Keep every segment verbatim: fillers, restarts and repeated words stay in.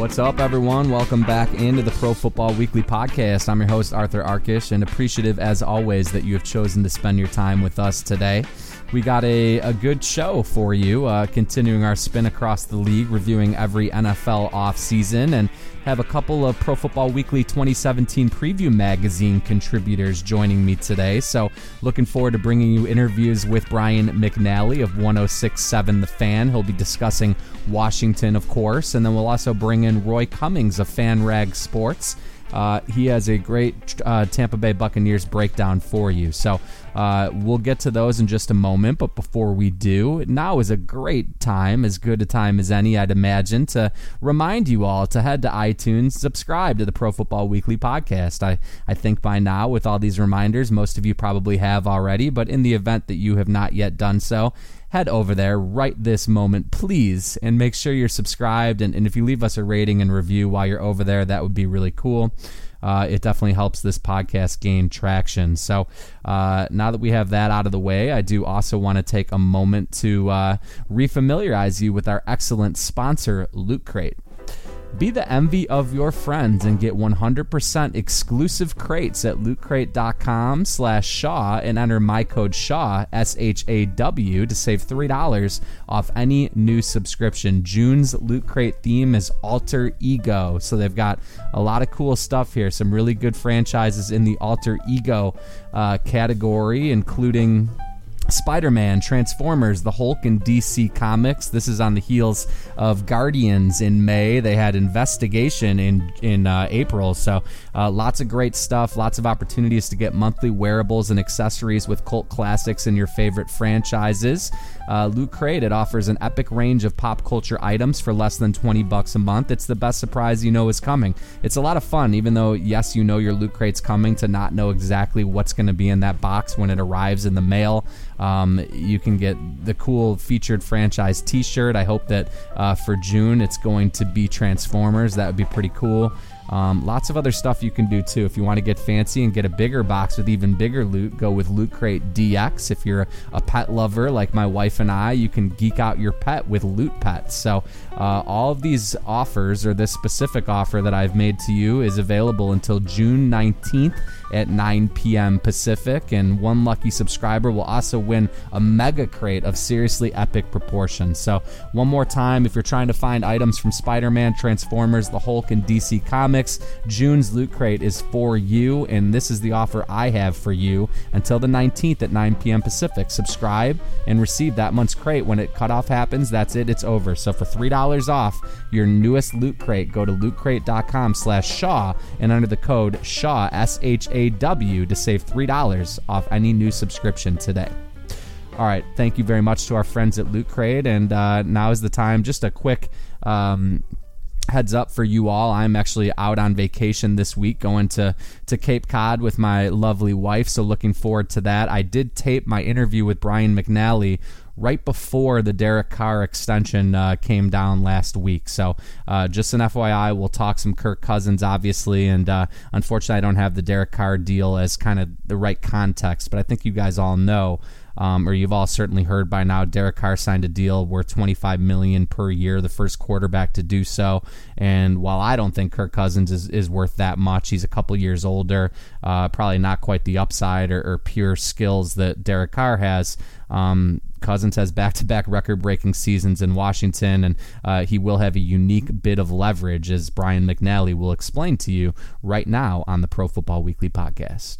What's up, everyone? Welcome back into the Pro Football Weekly Podcast. I'm your host, Arthur Arkish, and appreciative, as always, that you have chosen to spend your time with us today. We got a, a good show for you, uh, continuing our spin across the league, reviewing every N F L offseason, and have a couple of Pro Football Weekly twenty seventeen Preview Magazine contributors joining me today. So looking forward to bringing you interviews with Brian McNally of one oh six point seven The Fan. He'll be discussing Washington, of course, and then we'll also bring in Roy Cummings of FanRag Sports. Uh, he has a great uh, Tampa Bay Buccaneers breakdown for you. So uh, we'll get to those in just a moment. But before we do, now is a great time, as good a time as any, I'd imagine, to remind you all to head to iTunes, subscribe to the Pro Football Weekly Podcast. I, I think by now, with all these reminders, most of you probably have already. But in the event that you have not yet done so, head over there right this moment, please, and make sure you're subscribed. And, and if you leave us a rating and review while you're over there, that would be really cool. Uh, it definitely helps this podcast gain traction. So uh, now that we have that out of the way, I do also want to take a moment to uh, refamiliarize you with our excellent sponsor, Loot Crate. Be the envy of your friends and get one hundred percent exclusive crates at lootcrate.com slash Shaw and enter my code Shaw, S H A W, to save three dollars off any new subscription. June's Loot Crate theme is Alter Ego, so they've got a lot of cool stuff here. Some really good franchises in the Alter Ego uh, category, including Spider-Man, Transformers, the Hulk, and D C Comics. This is on the heels of Guardians in May. They had Investigation in in uh, April. So uh, lots of great stuff, lots of opportunities to get monthly wearables and accessories with cult classics and your favorite franchises. Uh, Loot Crate, it offers an epic range of pop culture items for less than twenty bucks a month. It's the best surprise you know is coming. It's a lot of fun, even though, yes, you know your Loot Crate's coming, to not know exactly what's going to be in that box when it arrives in the mail. Um, you can get the cool featured franchise t-shirt. I hope that uh, for June it's going to be Transformers. That would be pretty cool. Um, lots of other stuff you can do too. If you want to get fancy and get a bigger box with even bigger loot, go with Loot Crate D X. If you're a pet lover like my wife and I, you can geek out your pet with Loot Pets. So uh, all of these offers, or this specific offer that I've made to you, is available until June nineteenth at nine p.m. Pacific, and one lucky subscriber will also win a mega crate of seriously epic proportions. So one more time, if you're trying to find items from Spider-Man, Transformers, the Hulk, and D C Comics, June's Loot Crate is for you, and this is the offer I have for you until the nineteenth at nine p.m. Pacific. Subscribe and receive that month's crate. When it cutoff happens, that's it, it's over. So for three dollars off your newest Loot Crate, go to lootcrate.com slash Shaw and enter the code Shaw, S H A W, to save three dollars off any new subscription today. All right, thank you very much to our friends at Loot Crate, and uh, now is the time. Just a quick um, heads up for you all. I'm actually out on vacation this week, going to, to Cape Cod with my lovely wife, so looking forward to that. I did tape my interview with Brian McNally right before the Derek Carr extension uh, came down last week. So uh, just an F Y I, we'll talk some Kirk Cousins, obviously, and uh, unfortunately I don't have the Derek Carr deal as kind of the right context, but I think you guys all know, Um, or you've all certainly heard by now, Derek Carr signed a deal worth twenty-five million dollars per year, the first quarterback to do so. And while I don't think Kirk Cousins is, is worth that much, he's a couple years older, uh, probably not quite the upside or, or pure skills that Derek Carr has. Um, Cousins has back-to-back record-breaking seasons in Washington, and uh, he will have a unique bit of leverage, as Brian McNally will explain to you right now on the Pro Football Weekly Podcast.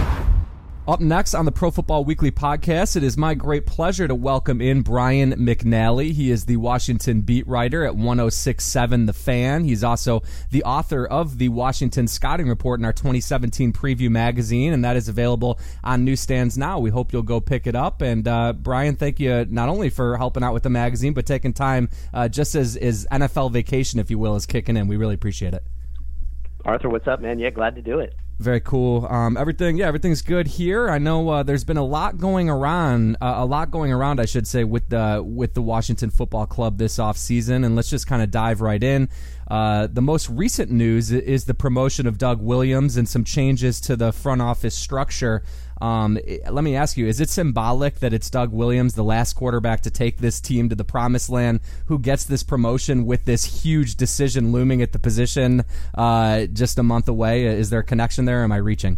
Up next on the Pro Football Weekly Podcast, it is my great pleasure to welcome in Brian McNally. He is the Washington beat writer at one oh six point seven The Fan. He's also the author of the Washington Scouting Report in our twenty seventeen Preview Magazine, and that is available on newsstands now. We hope you'll go pick it up. And uh, Brian, thank you not only for helping out with the magazine, but taking time uh, just as, as N F L vacation, if you will, is kicking in. We really appreciate it. Arthur, what's up, man? Yeah, glad to do it. Very cool. Um, everything, yeah, everything's good here. I know uh, there's been a lot going around, uh, a lot going around, I should say, with the with the Washington Football Club this offseason, and let's just kind of dive right in. Uh, the most recent news is the promotion of Doug Williams and some changes to the front office structure. Um, let me ask you, is it symbolic that it's Doug Williams, the last quarterback to take this team to the promised land, who gets this promotion with this huge decision looming at the position uh, just a month away? Is there a connection there, or am I reaching?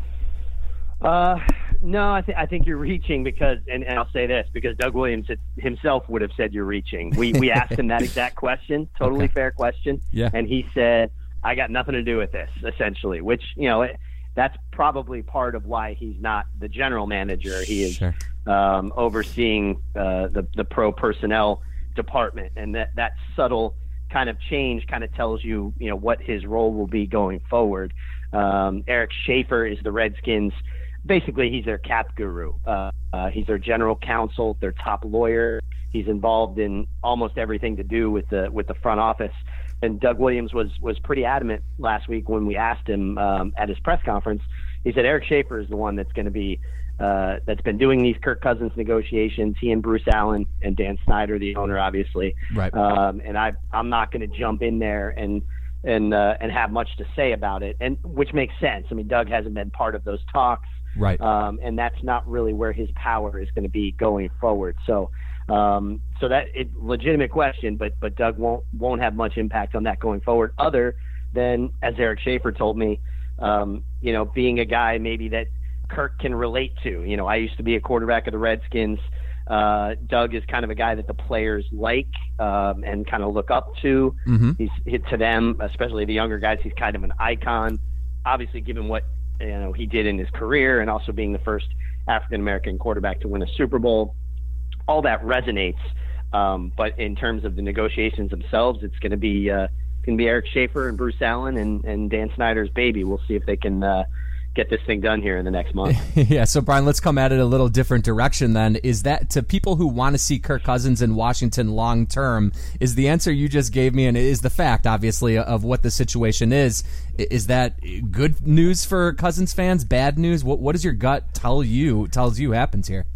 Uh, no, I, th- I think you're reaching because, and, and I'll say this, because Doug Williams himself would have said you're reaching. We we asked him that exact question, totally okay. fair question, yeah. and he said, I got nothing to do with this, essentially, which, you know, it, that's probably part of why he's not the general manager. He is sure. um, overseeing uh, the, the pro personnel department, and that, that subtle kind of change kind of tells you, you know, what his role will be going forward. Um, Eric Schaefer is the Redskins' basically, he's their cap guru. Uh, uh, he's their general counsel, their top lawyer. He's involved in almost everything to do with the with the front office. And Doug Williams was was pretty adamant last week when we asked him um, at his press conference. He said Eric Schaefer is the one that's going to be uh, that's been doing these Kirk Cousins negotiations. He and Bruce Allen and Dan Snyder, the owner, obviously. Right. Um, and I I'm not going to jump in there and. and uh, and have much to say about it, and which makes sense. I mean, Doug hasn't been part of those talks, right? Um, and that's not really where his power is going to be going forward. So, um, so that it legitimate question, but but Doug won't won't have much impact on that going forward, other than, as Eric Schaefer told me, um, you know, being a guy maybe that Kirk can relate to. You know, I used to be a quarterback of the Redskins. Uh, Doug is kind of a guy that the players like um, and kind of look up to. Mm-hmm. He's hit to them, especially the younger guys. He's kind of an icon, obviously, given what you know he did in his career, and also being the first African American quarterback to win a Super Bowl. All that resonates. Um, but in terms of the negotiations themselves, it's going to be uh, going to be Eric Schaefer and Bruce Allen and, and Dan Snyder's baby. We'll see if they can. Uh, get this thing done here in the next month. Yeah, so Brian, let's come at it a little different direction then. Is that, to people who want to see Kirk Cousins in Washington long term, is the answer you just gave me, and is the fact, obviously, of what the situation is, is that good news for Cousins fans, bad news? What what does your gut tell you, tells you happens here?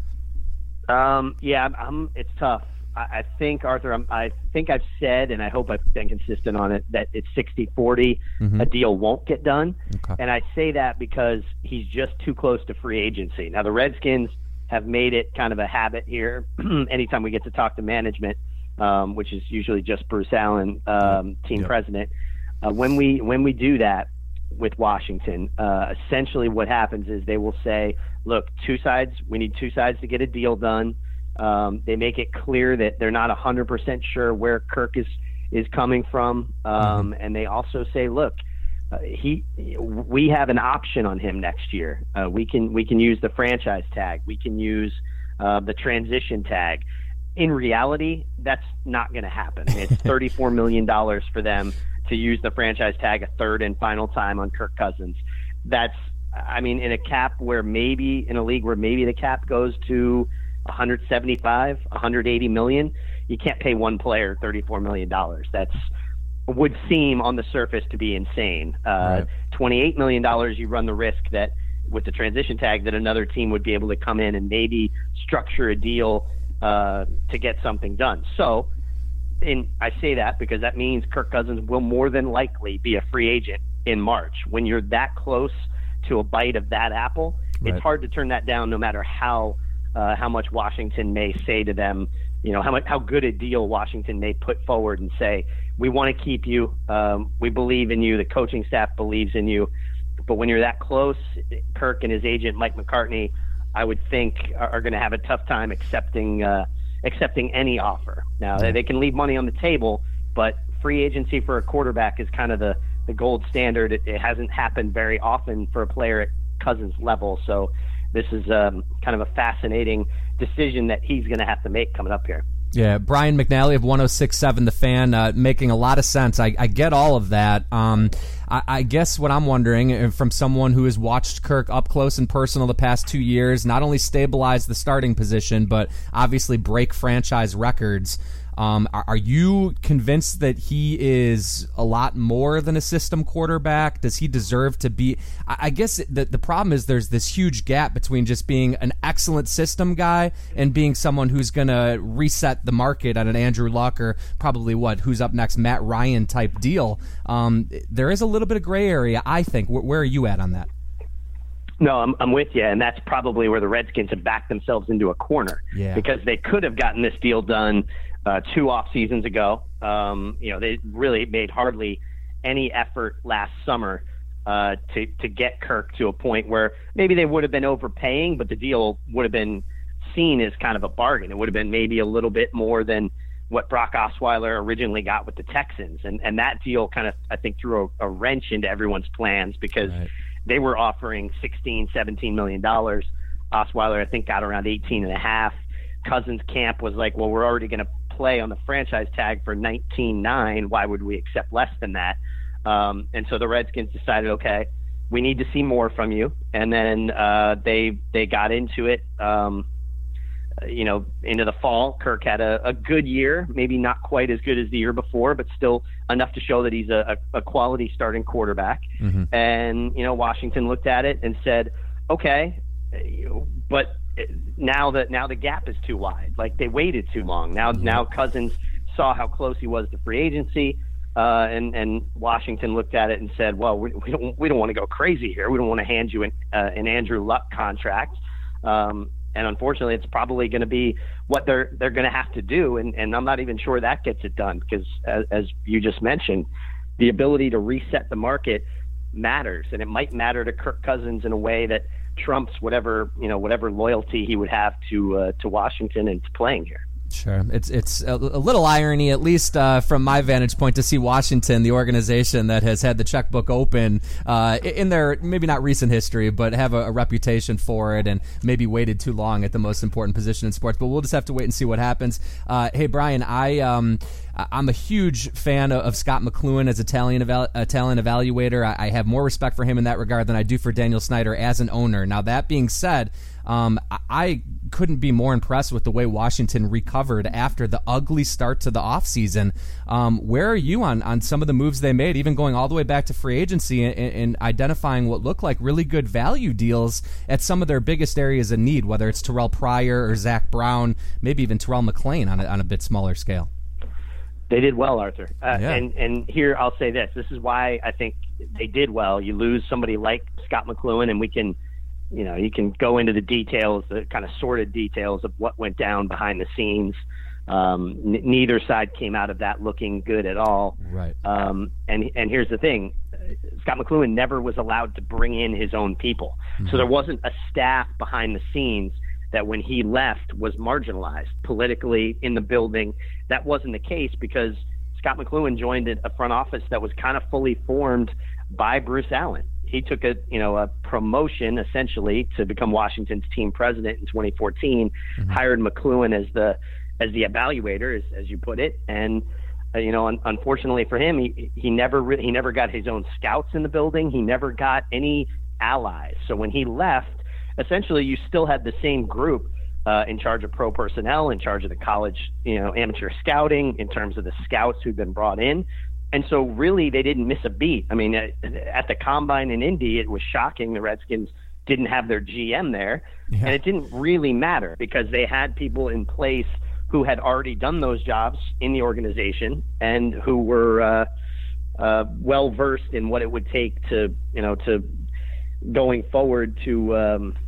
Um, yeah, I'm, I'm, it's tough. I think, Arthur, I'm, I think I've said, and I hope I've been consistent on it, that it's sixty forty. Mm-hmm. A deal won't get done. Okay. And I say that because he's just too close to free agency. Now, the Redskins have made it kind of a habit here. Anytime we get to talk to management, um, which is usually just Bruce Allen, um, team yep. president, uh, when we when we do that with Washington, uh, essentially what happens is they will say, look, two sides, we need two sides to get a deal done. Um, they make it clear that they're not one hundred percent sure where Kirk is, is coming from. Um, mm-hmm. And they also say, look, uh, he, we have an option on him next year. Uh, we can, we can use the franchise tag. We can use uh, the transition tag. In reality, that's not going to happen. It's thirty-four million dollars for them to use the franchise tag a third and final time on Kirk Cousins. That's, I mean, in a cap where maybe, in a league where maybe the cap goes to one seventy-five, one eighty million, you can't pay one player thirty-four million dollars. That's would seem on the surface to be insane. Uh, right. twenty-eight million dollars, you run the risk that with the transition tag that another team would be able to come in and maybe structure a deal uh, to get something done. So, and I say that because that means Kirk Cousins will more than likely be a free agent in March. When you're that close to a bite of that apple, right. it's hard to turn that down no matter how Uh, how much Washington may say to them, you know, how much, how good a deal Washington may put forward and say, we want to keep you. Um, we believe in you. The coaching staff believes in you. But when you're that close, Kirk and his agent, Mike McCartney, I would think are, are going to have a tough time accepting, uh, accepting any offer. Now they, they can leave money on the table, but free agency for a quarterback is kind of the, the gold standard. It, it hasn't happened very often for a player at Cousins level. So, this is um, kind of a fascinating decision that he's going to have to make coming up here. Yeah, Brian McNally of one oh six point seven The Fan, uh, making a lot of sense. I, I get all of that. Um, I, I guess what I'm wondering, from someone who has watched Kirk up close and personal the past two years, not only stabilize the starting position, but obviously break franchise records, Um, are, are you convinced that he is a lot more than a system quarterback? Does he deserve to be? I, I guess the, the problem is there's this huge gap between just being an excellent system guy and being someone who's going to reset the market on an Andrew Luck or probably what, who's up next, Matt Ryan type deal. Um, there is a little bit of gray area, I think. Where, where are you at on that? No, I'm, I'm with you, and that's probably where the Redskins have backed themselves into a corner yeah. because they could have gotten this deal done uh, two off seasons ago. Um, you know, they really made hardly any effort last summer uh, to to get Kirk to a point where maybe they would have been overpaying, but the deal would have been seen as kind of a bargain. It would have been maybe a little bit more than what Brock Osweiler originally got with the Texans, and and that deal kind of I think threw a, a wrench into everyone's plans because. Right. They were offering sixteen, seventeen million dollars. Osweiler, I think, got around eighteen and a half. Cousins' camp was like, well, we're already going to play on the franchise tag for nineteen nine. Why would we accept less than that? Um, and so the Redskins decided, okay, we need to see more from you. And then uh, they they got into it, um, you know, into the fall. Kirk had a, a good year, maybe not quite as good as the year before, but still enough to show that he's a, a quality starting quarterback. Mm-hmm. And, you know, Washington looked at it and said, okay, but now that now the gap is too wide. Like they waited too long. Now, mm-hmm. now Cousins saw how close he was to free agency. Uh, and, and Washington looked at it and said, well, we, we don't, we don't want to go crazy here. We don't want to hand you an, uh, an Andrew Luck contract. Um, And unfortunately, it's probably going to be what they're they're going to have to do. And, and I'm not even sure that gets it done because, as, as you just mentioned, the ability to reset the market matters, and it might matter to Kirk Cousins in a way that trumps whatever you know whatever loyalty he would have to uh, to Washington and to playing here. Sure. It's it's a, a little irony, at least uh, from my vantage point, to see Washington, the organization that has had the checkbook open uh, in their maybe not recent history, but have a, a reputation for it and maybe waited too long at the most important position in sports. But we'll just have to wait and see what happens. Uh, hey, Brian, I... Um, I'm a huge fan of Scott McCloughan as a talent, eval- a talent evaluator. I have more respect for him in that regard than I do for Daniel Snyder as an owner. Now, that being said, um, I couldn't be more impressed with the way Washington recovered after the ugly start to the offseason. Um, where are you on, on some of the moves they made, even going all the way back to free agency and, and identifying what looked like really good value deals at some of their biggest areas of need, whether it's Terrell Pryor or Zach Brown, maybe even Terrell McClain on a, on a bit smaller scale? They did well, Arthur. Uh, yeah. And and here I'll say this. This is why I think they did well. You lose somebody like Scott McCloughan, and we can, you know, you can go into the details, the kind of sordid details of what went down behind the scenes. Um, n- neither side came out of that looking good at all. Right. Um, and and here's the thing. Scott McCloughan never was allowed to bring in his own people. Mm-hmm. So there wasn't a staff behind the scenes that when he left was marginalized politically in the building. That wasn't the case because Scott McCloughan joined a front office that was kind of fully formed by Bruce Allen. He took a, you know, a promotion essentially to become Washington's team president in twenty fourteen, mm-hmm. hired McCloughan as the, as the evaluator, as, as you put it. And, uh, you know, un- unfortunately for him, he, he never, re- he never got his own scouts in the building. He never got any allies. So when he left, essentially, you still had the same group uh, in charge of pro personnel, in charge of the college, you know, amateur scouting, in terms of the scouts who'd been brought in. And so really they didn't miss a beat. I mean, at, at the Combine in Indy, it was shocking the Redskins didn't have their G M there. Yeah. And it didn't really matter because they had people in place who had already done those jobs in the organization and who were uh, uh, well-versed in what it would take to, you know, to going forward to, um,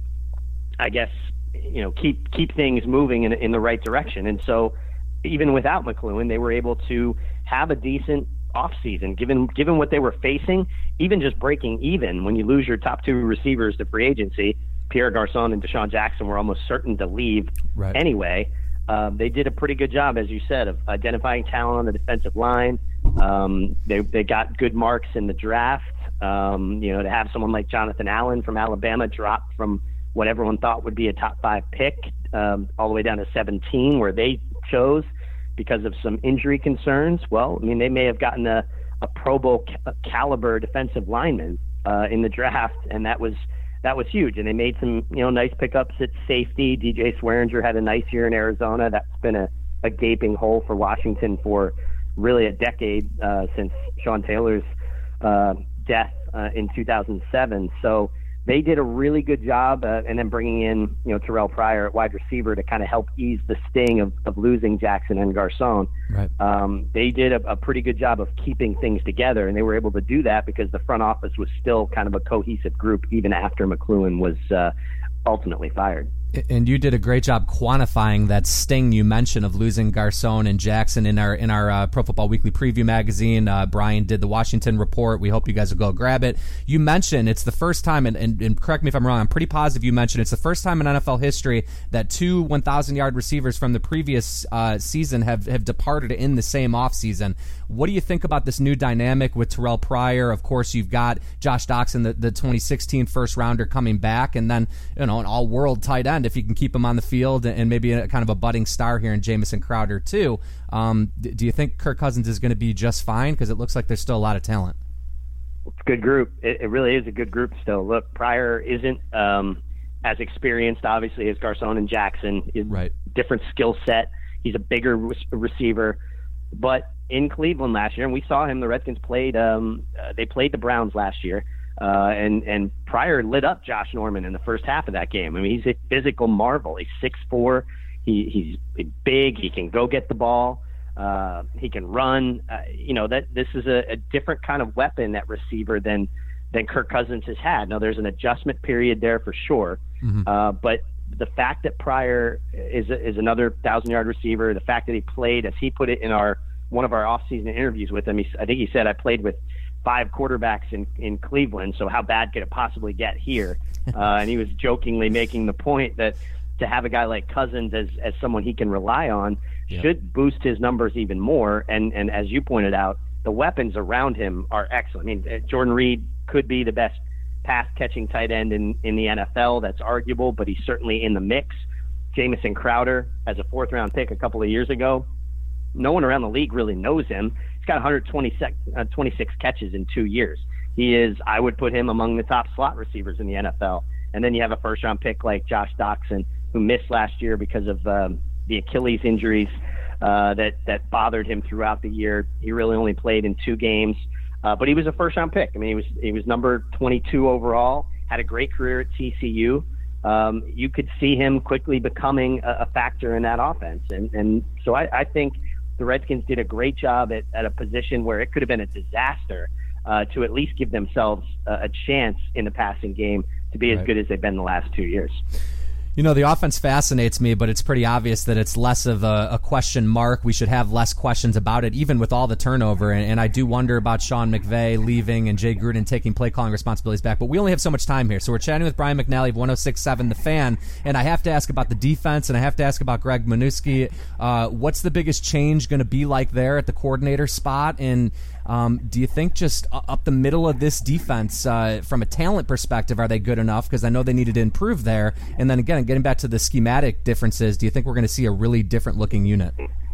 I guess, you know, keep keep things moving in in the right direction. And so, even without McCloughan, they were able to have a decent offseason, given given what they were facing. Even just breaking even when you lose your top two receivers to free agency, Pierre Garçon and Deshaun Jackson were almost certain to leave right. anyway. Um, they did a pretty good job, as you said, of identifying talent on the defensive line. Um, they they got good marks in the draft. Um, you know, to have someone like Jonathan Allen from Alabama drop from what everyone thought would be a top five pick um, all the way down to seventeen, where they chose because of some injury concerns. Well, I mean, they may have gotten a, a Pro Bowl ca- caliber defensive lineman uh, in the draft, and that was that was huge. And they made some, you know, nice pickups at safety. D J Swearinger had a nice year in Arizona. That's been a, a gaping hole for Washington for really a decade uh, since Sean Taylor's uh, death uh, in two thousand seven. So they did a really good job, uh, and then bringing in, you know, Terrell Pryor at wide receiver to kind of help ease the sting of, of losing Jackson and Garcon. Right. Um, they did a, a pretty good job of keeping things together, and they were able to do that because the front office was still kind of a cohesive group even after McCloughan was uh, ultimately fired. And you did a great job quantifying that sting you mentioned of losing Garcon and Jackson in our in our uh, Pro Football Weekly Preview magazine. Uh, Brian did the Washington report. We hope you guys will go grab it. You mentioned it's the first time, and, and, and correct me if I'm wrong, I'm pretty positive you mentioned it's the first time in N F L history that two one thousand yard receivers from the previous uh, season have, have departed in the same offseason. What do you think about this new dynamic with Terrell Pryor? Of course, you've got Josh Doctson, the, the twenty sixteen first rounder, coming back, and then, you know, an all-world tight end if you can keep him on the field, and maybe a kind of a budding star here in Jamison Crowder too. Um, do you think Kirk Cousins is going to be just fine? Because it looks like there's still a lot of talent. It's a good group. It, it really is a good group still. Look, Pryor isn't um, as experienced, obviously, as Garcon and Jackson. Right. Different skill set. He's a bigger re- receiver. But in Cleveland last year, and we saw him, the Redskins played, um, uh, they played the Browns last year. Uh, and, and Pryor lit up Josh Norman in the first half of that game. I mean, he's a physical marvel. He's six foot four. He, he's big. He can go get the ball. Uh, he can run. Uh, you know, that this is a, a different kind of weapon at receiver than, than Kirk Cousins has had. Now, there's an adjustment period there for sure. Mm-hmm. Uh, but the fact that Pryor is, a, is another thousand-yard receiver, the fact that he played, as he put it in our one of our off-season interviews with him, he, I think he said, I played with five quarterbacks in, in Cleveland, so how bad could it possibly get here? Uh, and he was jokingly making the point that to have a guy like Cousins as, as someone he can rely on yep. should boost his numbers even more. And, and as you pointed out, the weapons around him are excellent. I mean, Jordan Reed could be the best pass-catching tight end in, in the N F L. That's arguable, but he's certainly in the mix. Jamison Crowder, as a fourth-round pick a couple of years ago, no one around the league really knows him. He's got one hundred twenty-six catches in two years. He is, I would put him among the top slot receivers in the N F L. And then you have a first-round pick like Josh Doctson, who missed last year because of um, the Achilles injuries uh, that, that bothered him throughout the year. He really only played in two games, uh, but he was a first-round pick. I mean, he was he was number twenty-two overall, had a great career at T C U. Um, you could see him quickly becoming a, a factor in that offense. And, and so I, I think the Redskins did a great job at, at a position where it could have been a disaster uh, to at least give themselves a, a chance in the passing game to be as right. good as they've been the last two years. You know, the offense fascinates me, but it's pretty obvious that it's less of a, a question mark. We should have less questions about it, even with all the turnover. And, and I do wonder about Sean McVay leaving and Jay Gruden taking play calling responsibilities back. But we only have so much time here. So we're chatting with Brian McNally of one oh six point seven The Fan. And I have to ask about the defense, and I have to ask about Greg Minuski. Uh, what's the biggest change going to be like there at the coordinator spot? And Um, do you think just up the middle of this defense, uh, from a talent perspective, are they good enough? Because I know they needed to improve there. And then again, getting back to the schematic differences, do you think we're going to see a really different looking unit?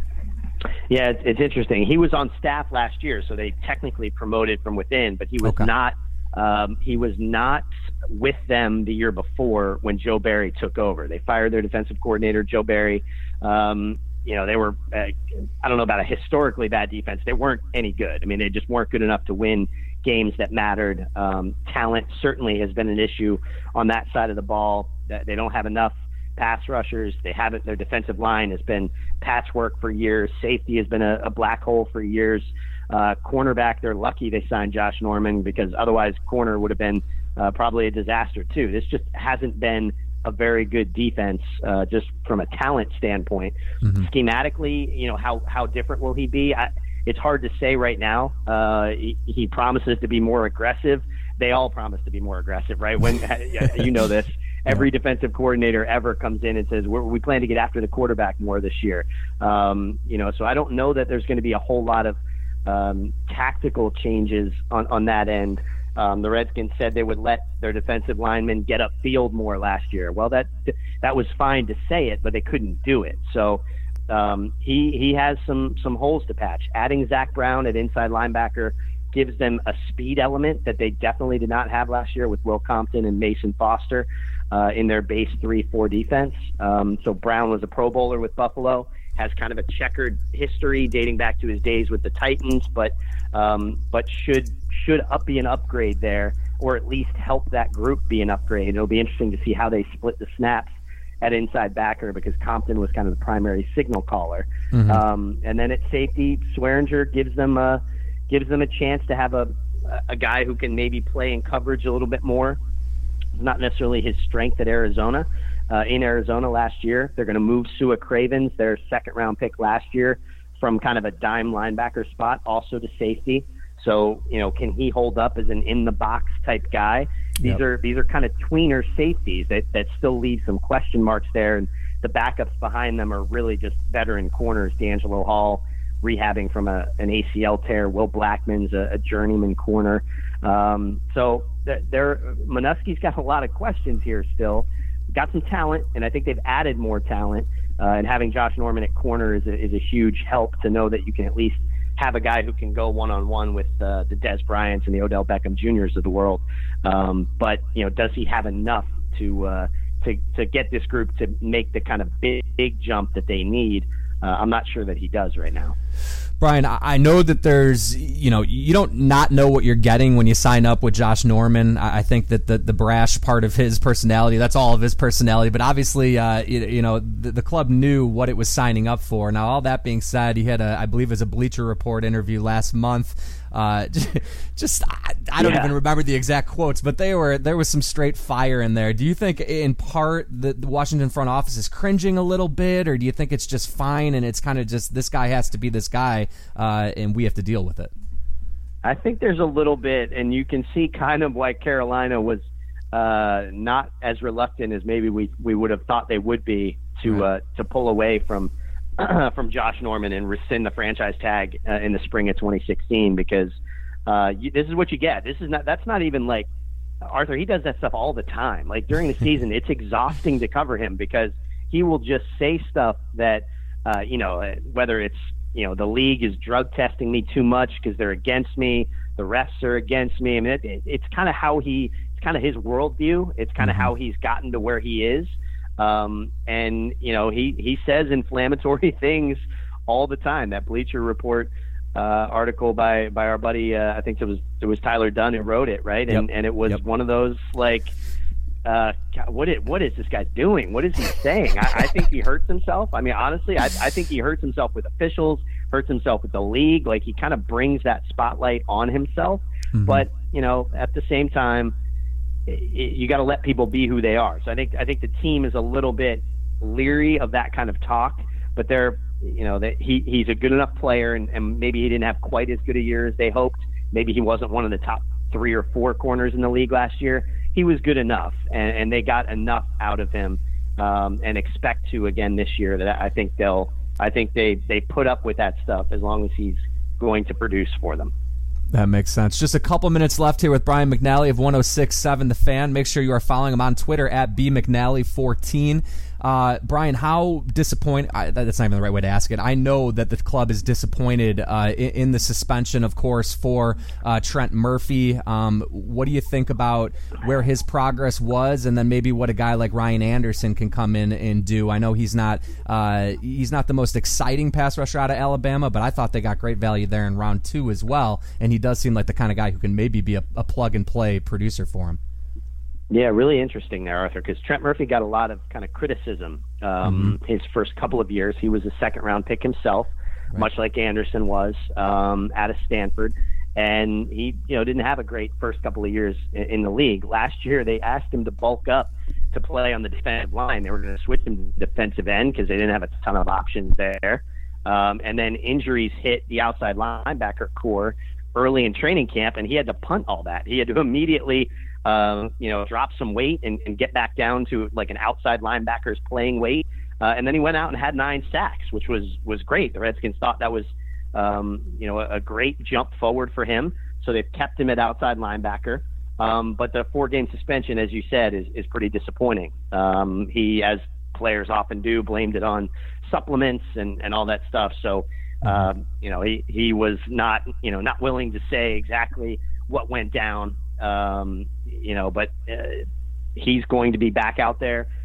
Yeah, it's, it's interesting. He was on staff last year, so they technically promoted from within, but he was okay. not. Um, he was not with them the year before when Joe Barry took over. They fired their defensive coordinator, Joe Barry. Um, You know, they were, uh, I don't know about a historically bad defense. They weren't any good. I mean, they just weren't good enough to win games that mattered. Um, talent certainly has been an issue on that side of the ball. They don't have enough pass rushers. They haven't, their defensive line has been patchwork for years. Safety has been a, a black hole for years. Uh, cornerback, they're lucky they signed Josh Norman, because otherwise corner would have been uh, probably a disaster too. This just hasn't been a very good defense, uh, just from a talent standpoint. Mm-hmm. Schematically, you know, how, how different will he be? I, it's hard to say right now. Uh, he, he promises to be more aggressive. They all promise to be more aggressive, right? When you know this, every defensive coordinator ever comes in and says, We're, we plan to get after the quarterback more this year. Um, you know, so I don't know that there's going to be a whole lot of um, tactical changes on, on that end. Um, the Redskins said they would let their defensive linemen get upfield more last year. Well, that that was fine to say it, but they couldn't do it. So um, he he has some some holes to patch. Adding Zach Brown at inside linebacker gives them a speed element that they definitely did not have last year with Will Compton and Mason Foster uh, in their base three four defense. Um, so Brown was a Pro Bowler with Buffalo. has kind of a checkered history dating back to his days with the Titans, but um, but should should up be an upgrade there, or at least help that group be an upgrade. It'll be interesting to see how they split the snaps at inside backer, because Compton was kind of the primary signal caller. Mm-hmm. Um, and then at safety, Swearinger gives them a gives them a chance to have a a guy who can maybe play in coverage a little bit more. It's not necessarily his strength at Arizona. Uh, in Arizona last year, they're going to move Sua Cravens, their second round pick last year, from kind of a dime linebacker spot also to safety. So, you know, can he hold up as an in the box type guy? These yep. are these are kind of tweener safeties that, that still leave some question marks there. And the backups behind them are really just veteran corners. D'Angelo Hall rehabbing from a, an A C L tear. Will Blackman's a, a journeyman corner. Um, so they're, Manusky's got a lot of questions here still. Got some talent, and I think they've added more talent. Uh, and having Josh Norman at corner is a, is a huge help to know that you can at least have a guy who can go one-on-one with uh, the Des Bryants and the Odell Beckham Juniors of the world. Um, but, you know, does he have enough to uh, to to get this group to make the kind of big, big jump that they need? Uh, I'm not sure that he does right now. Brian, I know that there's, you know, you don't not know what you're getting when you sign up with Josh Norman. I think that the, the brash part of his personality, that's all of his personality. But obviously, uh, you, you know, the, the club knew what it was signing up for. Now, all that being said, he had, a, I believe, it was a Bleacher Report interview last month. Uh, just, I, I don't yeah. even remember the exact quotes, but they were there was some straight fire in there. Do you think, in part, the, the Washington front office is cringing a little bit, or do you think it's just fine and it's kind of just this guy has to be this guy, uh, and we have to deal with it? I think there's a little bit, and you can see kind of why Carolina was uh, not as reluctant as maybe we we would have thought they would be to right. uh, to pull away from. from Josh Norman and rescind the franchise tag uh, in the spring of twenty sixteen, because uh, you, this is what you get. This is not, that's not even like Arthur. He does that stuff all the time. Like during the season, it's exhausting to cover him because he will just say stuff that, uh, you know, whether it's, you know, the league is drug testing me too much because they're against me. The refs are against me. I mean, it, it, it's kind of how he, it's kind of his worldview. It's kind of mm-hmm. how he's gotten to where he is. Um, and, you know, he, he says inflammatory things all the time. That Bleacher Report uh, article by, by our buddy, uh, I think it was it was Tyler Dunn who wrote it, right? And yep. and it was yep. one of those, like, uh, God, what is, what is this guy doing? What is he saying? I, I think he hurts himself. I mean, honestly, I, I think he hurts himself with officials, hurts himself with the league. Like, he kind of brings that spotlight on himself. Mm-hmm. But, you know, at the same time, you got to let people be who they are. So I think I think the team is a little bit leery of that kind of talk, but they're, you know, that he he's a good enough player, and, and maybe he didn't have quite as good a year as they hoped. Maybe he wasn't one of the top three or four corners in the league last year. He was good enough, and, and they got enough out of him, um, and expect to again this year. That I think they'll. I think they they put up with that stuff as long as he's going to produce for them. That makes sense. Just a couple minutes left here with Brian McNally of one oh six point seven The Fan. Make sure you are following him on Twitter at b mcnally fourteen. Uh, Brian, how disappointed? That's not even the right way to ask it. I know that the club is disappointed uh, in, in the suspension, of course, for uh, Trent Murphy. Um, what do you think about where his progress was, and then maybe what a guy like Ryan Anderson can come in and do? I know he's not uh, he's not the most exciting pass rusher out of Alabama, but I thought they got great value there in round two as well, and he does seem like the kind of guy who can maybe be a, a plug-and-play producer for him. Yeah, really interesting there, Arthur, because Trent Murphy got a lot of kind of criticism um, mm-hmm. his first couple of years. He was a second-round pick himself, right. much like Anderson was um, out of Stanford, and he, you know, didn't have a great first couple of years in, in the league. Last year, they asked him to bulk up to play on the defensive line. They were going to switch him to defensive end because they didn't have a ton of options there, um, and then injuries hit the outside linebacker core early in training camp, and he had to punt all that. He had to immediately Um, you know, drop some weight and, and get back down to like an outside linebacker's playing weight. Uh, and then he went out and had nine sacks, which was, was great. The Redskins thought that was, um, you know, a, a great jump forward for him. So they've kept him at outside linebacker. Um, but the four game suspension, as you said, is, is pretty disappointing. Um, he, as players often do, blamed it on supplements and, and all that stuff. So, um, you know, he, he was not, you know, not willing to say exactly what went down. Um, you know, but uh, he's going to be back out there,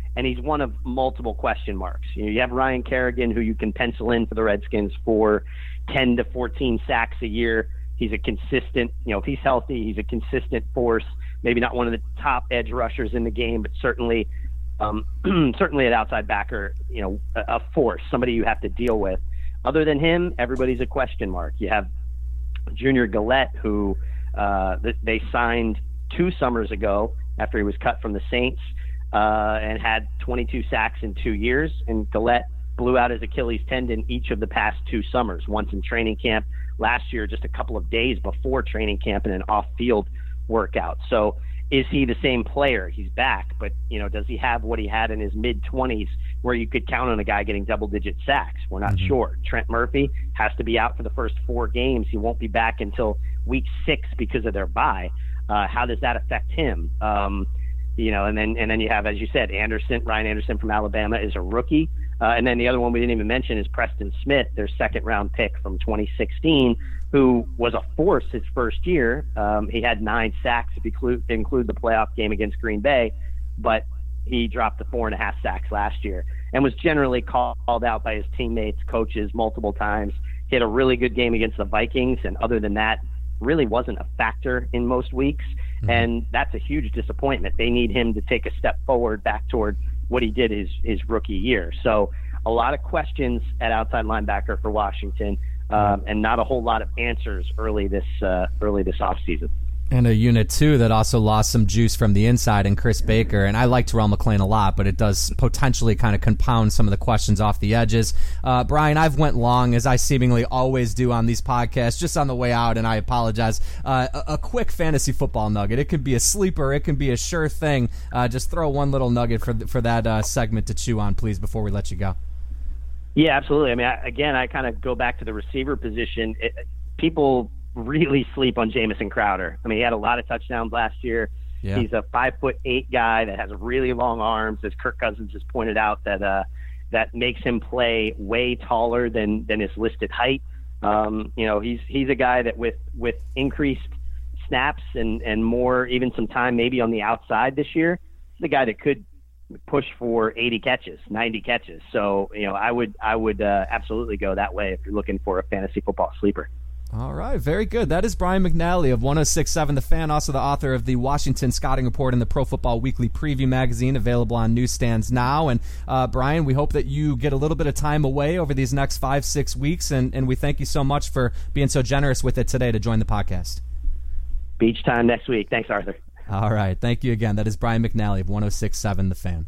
and he's one of multiple question marks. You know, you have Ryan Kerrigan, who you can pencil in for the Redskins for ten to fourteen sacks a year. He's a consistent, you know, if he's healthy, he's a consistent force. Maybe not one of the top edge rushers in the game, but certainly, um, certainly an outside backer, you know, a, a force, somebody you have to deal with. Other than him, everybody's a question mark. You have Junior Galette, who uh, they signed two summers ago after he was cut from the Saints, uh, and had twenty-two sacks in two years. And Galette blew out his Achilles tendon each of the past two summers, once in training camp last year, just a couple of days before training camp in an off-field workout. So is he the same player? He's back, but you know, does he have what he had in his mid-twenties where you could count on a guy getting double-digit sacks? We're not mm-hmm. sure. Trent Murphy has to be out for the first four games. He won't be back until week six because of their bye. Uh, how does that affect him? Um, you know, and then and then you have, as you said, Anderson, Ryan Anderson from Alabama is a rookie. Uh, and then the other one we didn't even mention is Preston Smith, their second-round pick from twenty sixteen, who was a force his first year. Um, he had nine sacks if you include, include the playoff game against Green Bay, but he dropped the four and a half sacks last year and was generally called out by his teammates, coaches multiple times. He had a really good game against the Vikings, and other than that, really wasn't a factor in most weeks. Mm-hmm. And that's a huge disappointment. They need him to take a step forward back toward what he did his, his rookie year. So a lot of questions at outside linebacker for Washington, um, and not a whole lot of answers early this uh, early this offseason. And a unit, too, that also lost some juice from the inside in Chris Baker. And I like Terrell McClain a lot, but it does potentially kind of compound some of the questions off the edges. Uh, Brian, I've went long, as I seemingly always do on these podcasts, just on the way out, and I apologize. Uh, a, a quick fantasy football nugget. It could be a sleeper. It can be a sure thing. Uh, just throw one little nugget for, for that uh, segment to chew on, please, before we let you go. Yeah, absolutely. I mean, I, again, I kind of go back to the receiver position. It, people really sleep on Jamison Crowder. I mean, he had a lot of touchdowns last year. Yeah. He's a five foot eight guy that has really long arms, as Kirk Cousins has pointed out, that uh, that makes him play way taller than than his listed height. Um, you know, he's he's a guy that with with increased snaps and and more, even some time maybe on the outside this year, the guy that could push for eighty catches, ninety catches. So, you know, I would I would uh, absolutely go that way if you're looking for a fantasy football sleeper. All right, very good. That is Brian McNally of one oh six point seven The Fan, also the author of the Washington Scouting Report and the Pro Football Weekly Preview magazine, available on newsstands now. And uh, Brian, we hope that you get a little bit of time away over these next five, six weeks, and, and we thank you so much for being so generous with it today to join the podcast. Beach time next week. Thanks, Arthur. All right, thank you again. That is Brian McNally of one oh six point seven The Fan.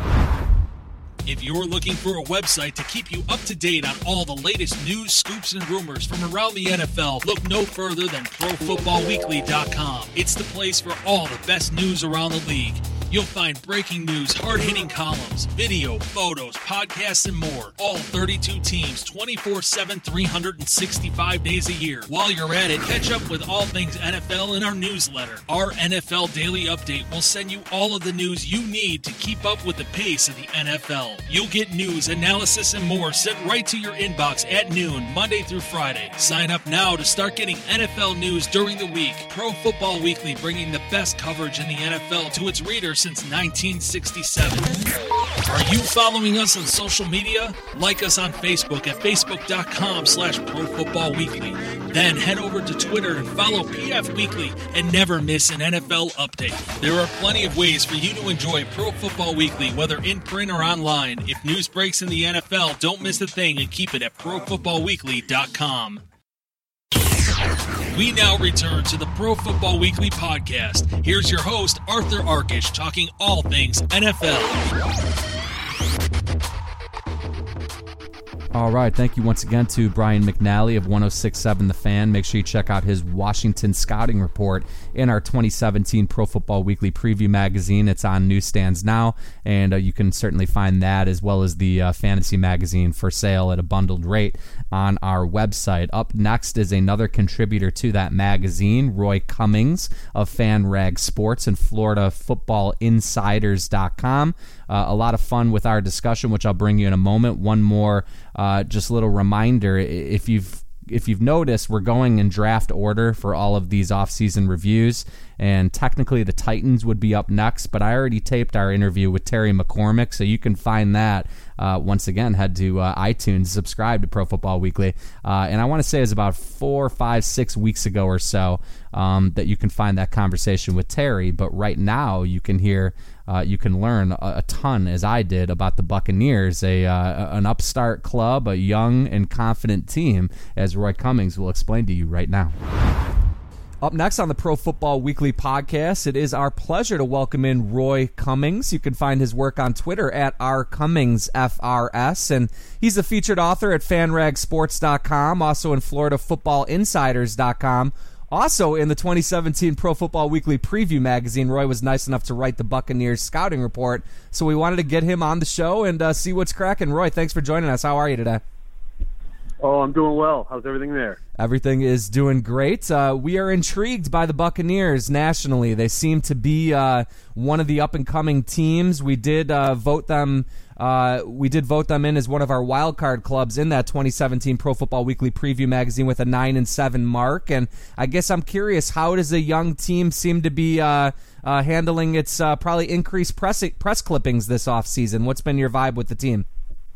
If you're looking for a website to keep you up to date on all the latest news, scoops, and rumors from around the N F L, look no further than Pro Football Weekly dot com. It's the place for all the best news around the league. You'll find breaking news, hard-hitting columns, video, photos, podcasts, and more. All thirty-two teams, twenty-four seven, three hundred sixty-five days a year. While you're at it, catch up with all things N F L in our newsletter. Our N F L Daily Update will send you all of the news you need to keep up with the pace of the N F L. You'll get news, analysis, and more sent right to your inbox at noon, Monday through Friday. Sign up now to start getting N F L news during the week. Pro Football Weekly, bringing the best coverage in the N F L to its readers since nineteen sixty-seven. Are you following us on social media? Like us on Facebook at facebook.com slash Pro Football Weekly. Then head over to Twitter and follow P F Weekly and never miss an N F L update. There are plenty of ways for you to enjoy Pro Football Weekly, whether in print or online. If news breaks in the N F L, don't miss a thing and keep it at Pro Football Weekly dot com. We now return to the Pro Football Weekly podcast. Here's your host, Arthur Arkish, talking all things N F L. All right, thank you once again to Brian McNally of one oh six point seven The Fan. Make sure you check out his Washington Scouting Report in our twenty seventeen Pro Football Weekly Preview magazine. It's on newsstands now, and uh, you can certainly find that as well as the uh, Fantasy magazine for sale at a bundled rate on our website. Up next is another contributor to that magazine, Roy Cummings of FanRag Sports and Florida Football Insiders dot com. Uh, a lot of fun with our discussion, which I'll bring you in a moment. One more uh, just little reminder, if you've if you've noticed, we're going in draft order for all of these offseason reviews, and technically the Titans would be up next, but I already taped our interview with Terry McCormick, so you can find that. Uh, once again, head to uh, iTunes, subscribe to Pro Football Weekly, uh, and I want to say it was about four, five, six weeks ago or so um, that you can find that conversation with Terry, but right now you can hear Uh, you can learn a, a ton, as I did, about the Buccaneers, a uh, an upstart club, a young and confident team, as Roy Cummings will explain to you right now. Up next on the Pro Football Weekly podcast, it is our pleasure to welcome in Roy Cummings. You can find his work on Twitter at R Cummings F R S, and he's a featured author at fan rag sports dot com, also in Florida Football Insiders dot com. Also in the twenty seventeen Pro Football Weekly Preview magazine, Roy was nice enough to write the Buccaneers scouting report, so we wanted to get him on the show and uh, see what's cracking. Roy, thanks for joining us. How are you today? Oh, I'm doing well. How's everything there? Everything is doing great. Uh, we are intrigued by the Buccaneers nationally. They seem to be uh, one of the up-and-coming teams. We did uh, vote them. Uh, we did vote them in as one of our wild card clubs in that twenty seventeen Pro Football Weekly Preview magazine with a nine and seven mark. And I guess I'm curious, how does a young team seem to be uh, uh, handling its uh, probably increased press press clippings this offseason? What's been your vibe with the team?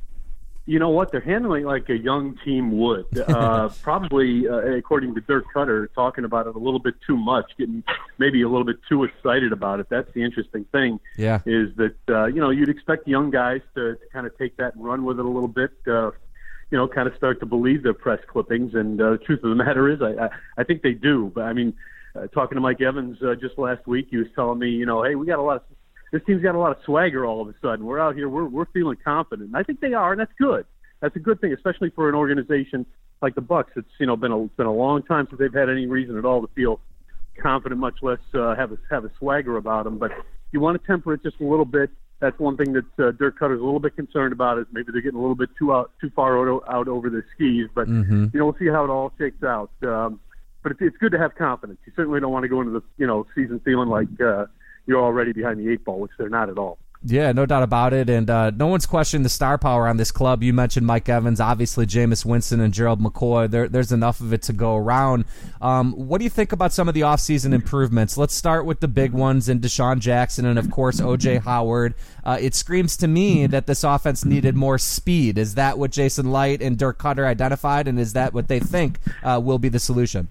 You know what? They're handling like a young team would. Uh, probably, uh, according to Dirk Cutter, talking about it a little bit too much, getting maybe a little bit too excited about it. That's the interesting thing. Yeah. Is that, uh, you know, you'd expect young guys to, to kind of take that and run with it a little bit, uh, you know, kind of start to believe their press clippings. And uh, the truth of the matter is, I, I, I think they do. But, I mean, uh, talking to Mike Evans uh, just last week, he was telling me, you know, hey, we got a lot of – this team's got a lot of swagger all of a sudden. We're out here, we're we're feeling confident. And I think they are, and that's good. That's a good thing, especially for an organization like the Bucs. It's, you know, been a, it's been a long time since they've had any reason at all to feel confident, much less uh, have a, have a swagger about them. But you want to temper it just a little bit. That's one thing that uh, Dirk Cutter's a little bit concerned about, is maybe they're getting a little bit too out, too far out, out over their skis. But, mm-hmm. you know, we'll see how it all shakes out. Um, but it's, it's good to have confidence. You certainly don't want to go into the, you know, season feeling like uh, you're already behind the eight ball, which they're not at all. Yeah, no doubt about it, and uh, no one's questioning the star power on this club. You mentioned Mike Evans, obviously Jameis Winston and Gerald McCoy. There, there's enough of it to go around. Um, what do you think about some of the offseason improvements? Let's start with the big ones in Deshaun Jackson and, of course, O J Howard. Uh, it screams to me that this offense needed more speed. Is that what Jason Light and Dirk Cutter identified, and is that what they think uh, will be the solution?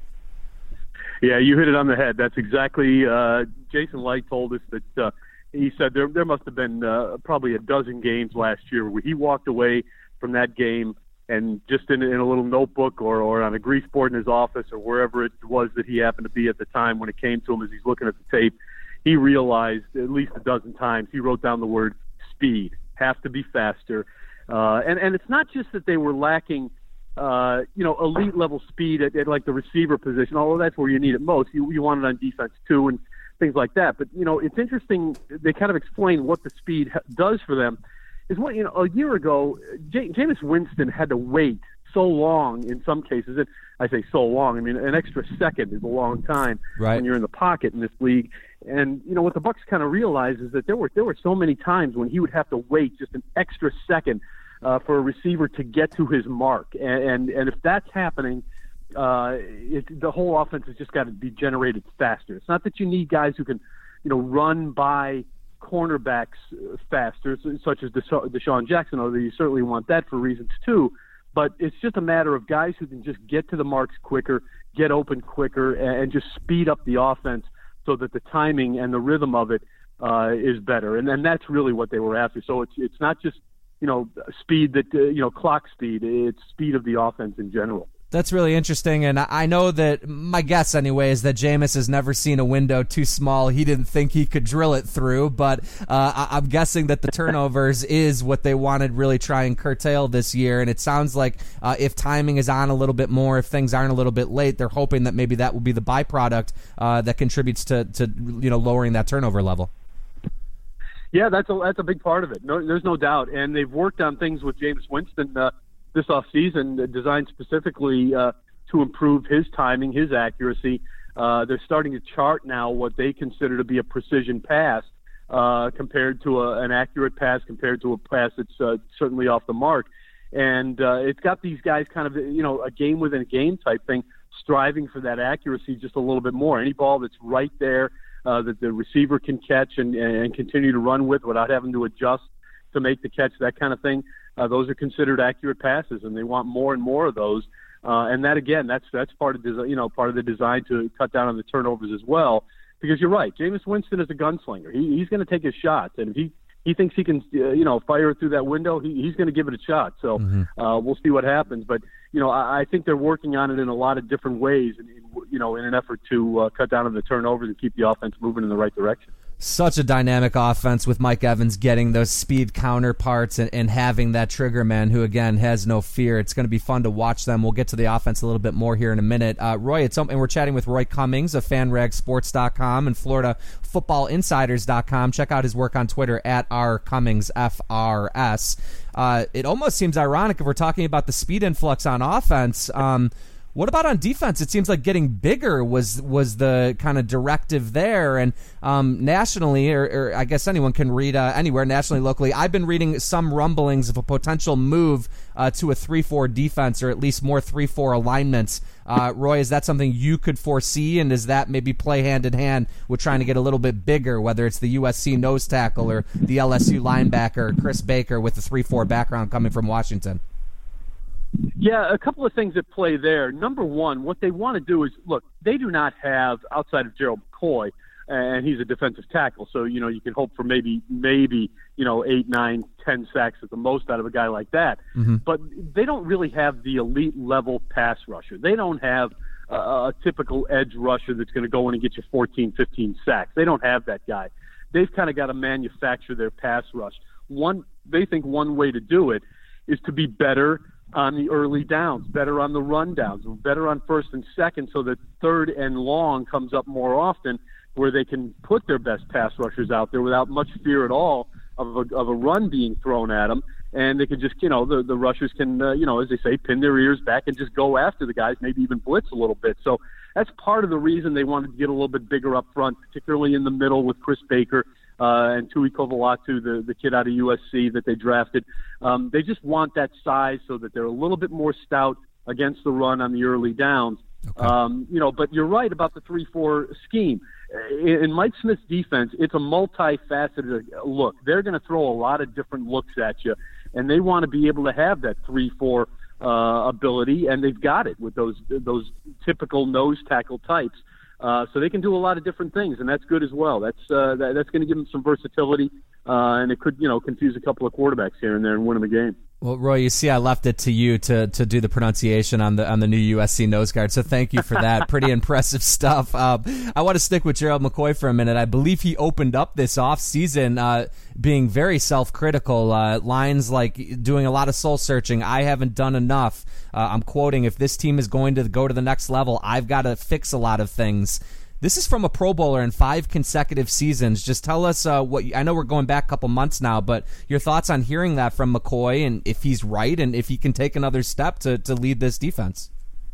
Yeah, you hit it on the head. That's exactly uh, – Jason Light told us that uh, – he said there there must have been uh, probably a dozen games last year where he walked away from that game and just in, in a little notebook or, or on a grease board in his office or wherever it was that he happened to be at the time when it came to him as he's looking at the tape, he realized at least a dozen times, he wrote down the word speed, have to be faster. Uh, and, and it's not just that they were lacking uh, you know, elite level speed at, at like the receiver position, although that's where you need it most. You, you want it on defense too, and things like that. But, you know, it's interesting. They kind of explain what the speed does for them. Is what, you know, a year ago, J- Jameis Winston had to wait so long in some cases. And I say so long, I mean, an extra second is a long time right. when you're in the pocket in this league. And, you know, what the Bucs kind of realized is that there were, there were so many times when he would have to wait just an extra second uh, for a receiver to get to his mark. And, and, and if that's happening, Uh, it, the whole offense has just got to be generated faster. It's not that you need guys who can, you know, run by cornerbacks faster, such as Deshaun Jackson, although you certainly want that for reasons too. But it's just a matter of guys who can just get to the marks quicker, get open quicker, and just speed up the offense so that the timing and the rhythm of it uh, is better. And, and that's really what they were after. So it's it's not just, you know, speed that, uh, you know, clock speed. It's speed of the offense in general. That's really interesting, and I know that my guess anyway is that Jameis has never seen a window too small he didn't think he could drill it through, but uh, I'm guessing that the turnovers is what they wanted really try and curtail this year, and it sounds like uh, if timing is on a little bit more, if things aren't a little bit late, they're hoping that maybe that will be the byproduct uh, that contributes to, to you know lowering that turnover level. Yeah, that's a, that's a big part of it. No, there's no doubt, and they've worked on things with Jameis Winston uh, this offseason designed specifically uh, to improve his timing, his accuracy. Uh, they're starting to chart now what they consider to be a precision pass uh, compared to a, an accurate pass, compared to a pass that's uh, certainly off the mark. And uh, it's got these guys kind of, you know, a game within a game type thing, striving for that accuracy just a little bit more. Any ball that's right there uh, that the receiver can catch and, and continue to run with without having to adjust to make the catch, that kind of thing, uh, those are considered accurate passes, and they want more and more of those. Uh, and that, again, that's that's part of design, you know, part of the design to cut down on the turnovers as well. Because you're right, Jameis Winston is a gunslinger. He, he's going to take his shots, and if he he thinks he can, uh, you know, fire it through that window, he, he's going to give it a shot. So mm-hmm. uh, we'll see what happens. But you know, I, I think they're working on it in a lot of different ways, and you know, in an effort to uh, cut down on the turnovers and keep the offense moving in the right direction. Such a dynamic offense with Mike Evans getting those speed counterparts and, and having that trigger man who, again, has no fear. It's going to be fun to watch them. We'll get to the offense a little bit more here in a minute. Uh, Roy, it's and we're chatting with Roy Cummings of fan rag sports dot com and Florida Football Insiders dot com. Check out his work on Twitter at R Cummings F R S. Uh, it almost seems ironic if we're talking about the speed influx on offense. Um, What about on defense? It seems like getting bigger was was the kind of directive there. And um, nationally, or, or I guess anyone can read uh, anywhere, nationally, locally, I've been reading some rumblings of a potential move uh, to a three four defense, or at least more three four alignments. Uh, Roy, is that something you could foresee, and does that maybe play hand in hand with trying to get a little bit bigger, whether it's the U S C nose tackle or the L S U linebacker, Chris Baker, with the three four background coming from Washington? Yeah, a couple of things at play there. Number one, what they want to do is, look, they do not have, outside of Gerald McCoy, and he's a defensive tackle, so, you know, you can hope for maybe, maybe, you know, eight, nine, ten sacks at the most out of a guy like that. Mm-hmm. But they don't really have the elite level pass rusher. They don't have a, a typical edge rusher that's going to go in and get you fourteen, fifteen sacks. They don't have that guy. They've kind of got to manufacture their pass rush. One, they think one way to do it is to be better on the early downs, better on the run downs, better on first and second, so that third and long comes up more often, where they can put their best pass rushers out there without much fear at all of a, of a run being thrown at them. And they can just, you know, the, the rushers can, uh, you know, as they say, pin their ears back and just go after the guys, maybe even blitz a little bit. So that's part of the reason they wanted to get a little bit bigger up front, particularly in the middle with Chris Baker uh, and Tui Kovalatu, the, the kid out of U S C that they drafted. Um, they just want that size so that they're a little bit more stout against the run on the early downs. Okay. Um, you know, but you're right about the three four scheme. In Mike Smith's defense, it's a multifaceted look. They're going to throw a lot of different looks at you, and they want to be able to have that three four uh, ability, and they've got it with those those typical nose tackle types. Uh, so they can do a lot of different things, and that's good as well. That's uh, that, that's going to give them some versatility, uh, and it could, you know, confuse a couple of quarterbacks here and there and win them a game. Well, Roy, you see, I left it to you to, to do the pronunciation on the on the new U S C nose guard, so thank you for that. Pretty impressive stuff. Um, I want to stick with Gerald McCoy for a minute. I believe he opened up this offseason uh, being very self-critical. Uh, lines like doing a lot of soul-searching. I haven't done enough. Uh, I'm quoting, if this team is going to go to the next level, I've got to fix a lot of things. This is from a Pro Bowler in five consecutive seasons. Just tell us uh, what, I know we're going back a couple months now, but your thoughts on hearing that from McCoy, and if he's right, and if he can take another step to, to lead this defense.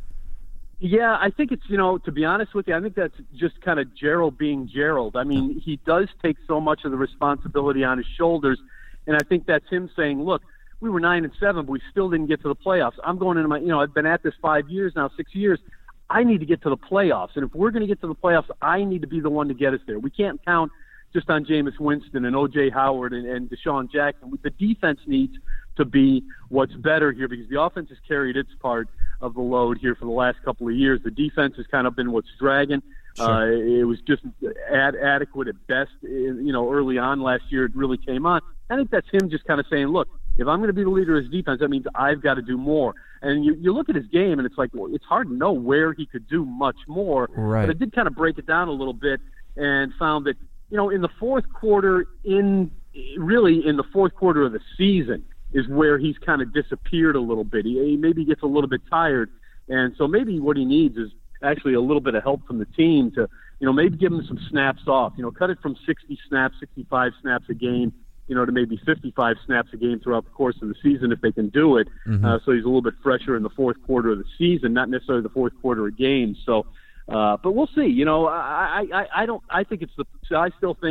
Yeah, I think it's, you know, to be honest with you, I think that's just kind of Gerald being Gerald. I mean, he does take so much of the responsibility on his shoulders, and I think that's him saying, look, we were nine and seven, but we still didn't get to the playoffs. I'm going into my, you know, I've been at this five years now, six years. I need to get to the playoffs. And if we're going to get to the playoffs, I need to be the one to get us there. We can't count just on Jameis Winston and O J Howard and, and Deshaun Jackson. The defense needs to be what's better here, because the offense has carried its part of the load here for the last couple of years. The defense has kind of been what's dragging. Sure. Uh, it was just ad- adequate at best. You know, early on last year, it really came on. I think that's him just kind of saying, look, if I'm going to be the leader of his defense, that means I've got to do more. And you, you look at his game, and it's like, well, it's hard to know where he could do much more. Right. But I did kind of break it down a little bit and found that, you know, in the fourth quarter, in really in the fourth quarter of the season is where he's kind of disappeared a little bit. He, he maybe gets a little bit tired. And so maybe what he needs is actually a little bit of help from the team to, you know, maybe give him some snaps off. You know, cut it from sixty snaps, sixty-five snaps a game, you know, to maybe fifty-five snaps a game throughout the course of the season if they can do it. Mm-hmm. Uh, so he's a little bit fresher in the fourth quarter of the season, not necessarily the fourth quarter of games. So, uh, but we'll see. You know, I, I, I don't. I think it's the. I still think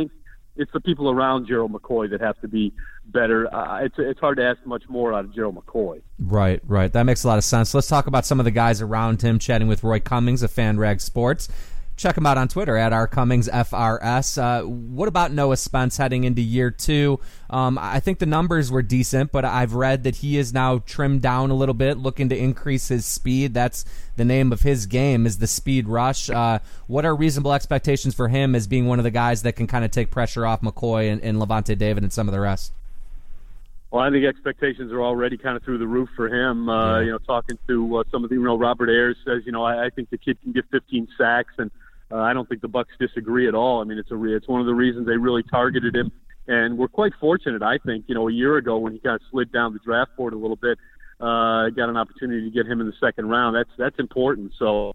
it's the people around Gerald McCoy that have to be better. Uh, it's it's hard to ask much more out of Gerald McCoy. Right, right. That makes a lot of sense. Let's talk about some of the guys around him, chatting with Roy Cummings of FanRag Sports. Check him out on Twitter at R Cummings F R S. Uh, what about Noah Spence heading into year two? Um, I think the numbers were decent, but I've read that he is now trimmed down a little bit, looking to increase his speed. That's the name of his game, is the speed rush. Uh, what are reasonable expectations for him as being one of the guys that can kind of take pressure off McCoy and, and Levante David and some of the rest? Well, I think expectations are already kind of through the roof for him. Uh, yeah. You know, talking to uh, some of the, you know, Robert Ayers says, you know, I, I think the kid can get fifteen sacks, and uh, I don't think the Bucs disagree at all. I mean, it's a re- it's one of the reasons they really targeted him, and we're quite fortunate, I think. You know, a year ago when he kind of slid down the draft board a little bit, uh, got an opportunity to get him in the second round. That's that's important. So,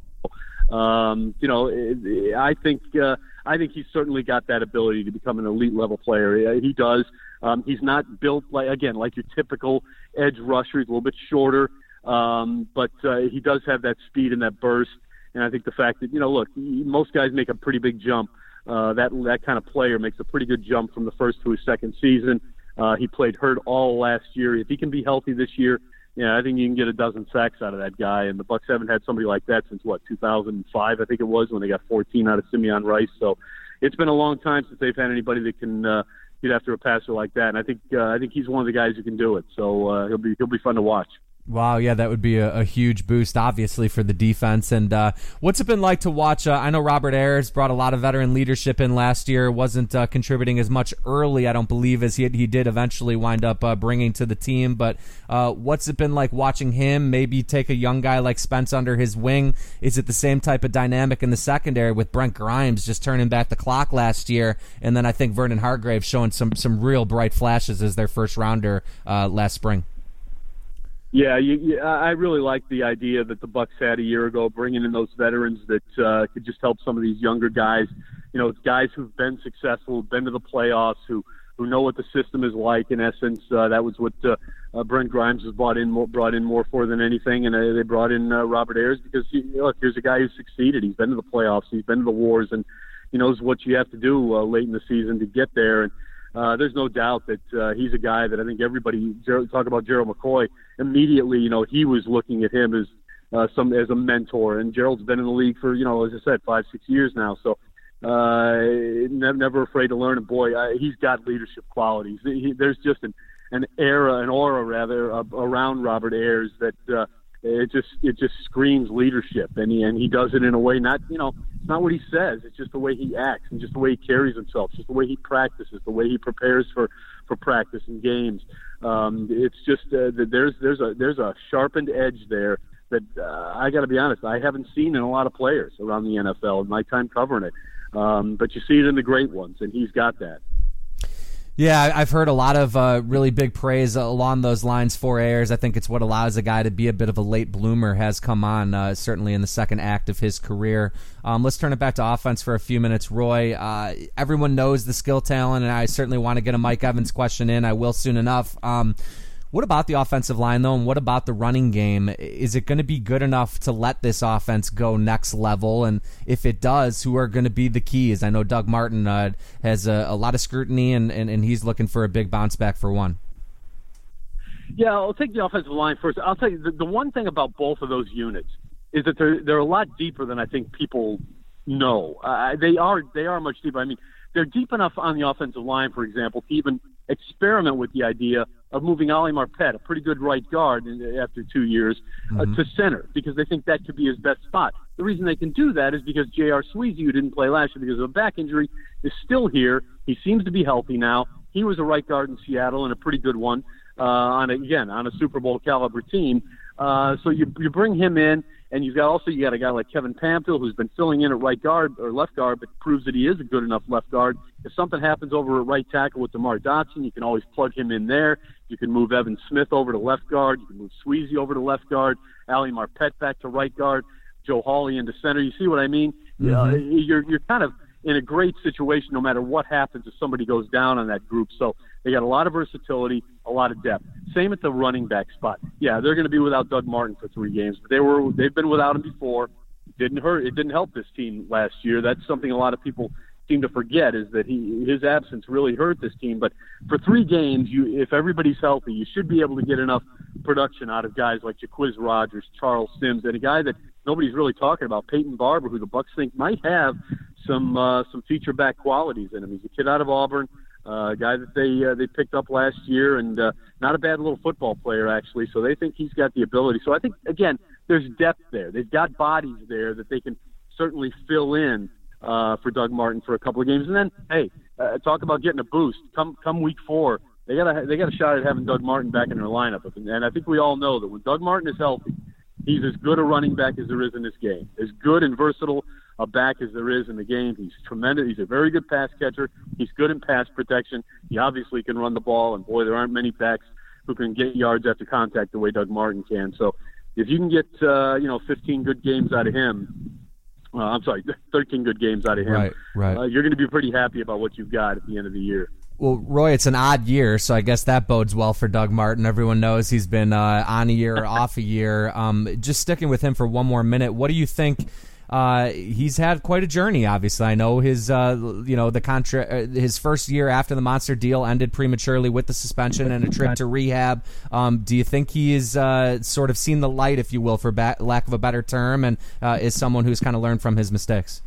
um, you know, it, I think uh, I think he's certainly got that ability to become an elite level player. He does. Um, he's not built like again like your typical edge rusher. He's a little bit shorter, um, but uh, he does have that speed and that burst. And I think the fact that you know, look, most guys make a pretty big jump. Uh, that that kind of player makes a pretty good jump from the first to his second season. Uh, he played hurt all last year. If he can be healthy this year, yeah, I think you can get a dozen sacks out of that guy. And the Bucs haven't had somebody like that since what two thousand five, I think it was, when they got fourteen out of Simeon Rice. So it's been a long time since they've had anybody that can uh, get after a passer like that. And I think uh, I think he's one of the guys who can do it. So uh, he'll be he'll be fun to watch. Wow, yeah, that would be a, a huge boost, obviously, for the defense. And uh, what's it been like to watch? Uh, I know Robert Ayers brought a lot of veteran leadership in last year, wasn't uh, contributing as much early, I don't believe, as he, he did eventually wind up uh, bringing to the team. But uh, what's it been like watching him maybe take a young guy like Spence under his wing? Is it the same type of dynamic in the secondary with Brent Grimes just turning back the clock last year? And then I think Vernon Hargrave showing some, some real bright flashes as their first rounder uh, last spring. Yeah, you, you, I really like the idea that the Bucs had a year ago, bringing in those veterans that uh, could just help some of these younger guys. You know, it's guys who've been successful, been to the playoffs, who who know what the system is like. In essence, uh, that was what uh, uh, Brent Grimes was brought in more, brought in more for than anything, and uh, they brought in uh, Robert Ayers because you know, look, here's a guy who succeeded. He's been to the playoffs, he's been to the wars, and he knows what you have to do uh, late in the season to get there. And Uh, there's no doubt that uh, he's a guy that I think everybody Gerald, talk about Gerald McCoy immediately. You know, he was looking at him as uh, some as a mentor, and Gerald's been in the league for you know, as I said, five six years now. So uh, never, never afraid to learn. And boy, I, he's got leadership qualities. He, there's just an an era, an aura rather, uh, around Robert Ayers that uh, it just it just screams leadership, and he and he does it in a way not you know. It's not what he says. It's just the way he acts and just the way he carries himself, just the way he practices, the way he prepares for, for practice and games. Um, it's just uh, that there's there's a there's a sharpened edge there that uh, I got to be honest, I haven't seen in a lot of players around the N F L in my time covering it. Um, but you see it in the great ones, and he's got that. Yeah, I've heard a lot of uh, really big praise along those lines for Ayers. I think it's what allows a guy to be a bit of a late bloomer, has come on, uh, certainly in the second act of his career. Um, let's turn it back to offense for a few minutes. Roy, uh, everyone knows the skill talent, and I certainly want to get a Mike Evans question in. I will soon enough. Um, What about the offensive line, though, and what about the running game? Is it going to be good enough to let this offense go next level? And if it does, who are going to be the keys? I know Doug Martin uh, has a, a lot of scrutiny, and, and, and he's looking for a big bounce back for one. Yeah, I'll take the offensive line first. I'll tell you, the, the one thing about both of those units is that they're they're a lot deeper than I think people know. Uh, they are they are much deeper. I mean, they're deep enough on the offensive line, for example, to even experiment with the idea of moving Ali Marpet, a pretty good right guard after two years, uh, mm-hmm. to center, because they think that could be his best spot. The reason they can do that is because J R. Sweezy, who didn't play last year because of a back injury, is still here. He seems to be healthy now. He was a right guard in Seattle and a pretty good one, uh, on a, again, on a Super Bowl caliber team. Uh, so you you bring him in, and you've got also you got a guy like Kevin Pamphil, who's been filling in at right guard or left guard, but proves that he is a good enough left guard. If something happens over at right tackle with DeMar Dotson, you can always plug him in there. You can move Evan Smith over to left guard. You can move Sweezy over to left guard. Ali Marpet back to right guard. Joe Hawley into center. You see what I mean? Mm-hmm. Uh, you're you're kind of in a great situation no matter what happens if somebody goes down on that group. So they got a lot of versatility, a lot of depth. Same at the running back spot. Yeah, they're going to be without Doug Martin for three games, but they were they've been without him before. Didn't hurt. It didn't help this team last year. That's something a lot of people seem to forget is that he his absence really hurt this team. But for three games, you if everybody's healthy, you should be able to get enough production out of guys like Jaquiz Rogers, Charles Sims, and a guy that nobody's really talking about, Peyton Barber, who the Bucs think might have some uh, some feature back qualities in him. He's a kid out of Auburn, uh, a guy that they uh, they picked up last year, and uh, not a bad little football player actually. So they think he's got the ability. So I think again, there's depth there. They've got bodies there that they can certainly fill in uh, for Doug Martin for a couple of games. And then, hey, uh, talk about getting a boost. Come come week four, they got a they got a shot at having Doug Martin back in their lineup. And I think we all know that when Doug Martin is healthy, he's as good a running back as there is in this game, as good and versatile a back as there is in the game. He's tremendous. He's a very good pass catcher. He's good in pass protection. He obviously can run the ball, and boy, there aren't many backs who can get yards after contact the way Doug Martin can. So if you can get uh, you know fifteen good games out of him, uh, I'm sorry, thirteen good games out of him, right, right. Uh, you're going to be pretty happy about what you've got at the end of the year. Well, Roy, it's an odd year, so I guess that bodes well for Doug Martin. Everyone knows he's been uh, on a year or off a year. Um, just sticking with him for one more minute, what do you think? Uh, he's had quite a journey, obviously. I know his, uh, you know, the contra- uh, his first year after the Monster deal ended prematurely with the suspension and a trip to rehab. Um, do you think he is uh, sort of seen the light, if you will, for ba- lack of a better term, and uh, is someone who's kind of learned from his mistakes?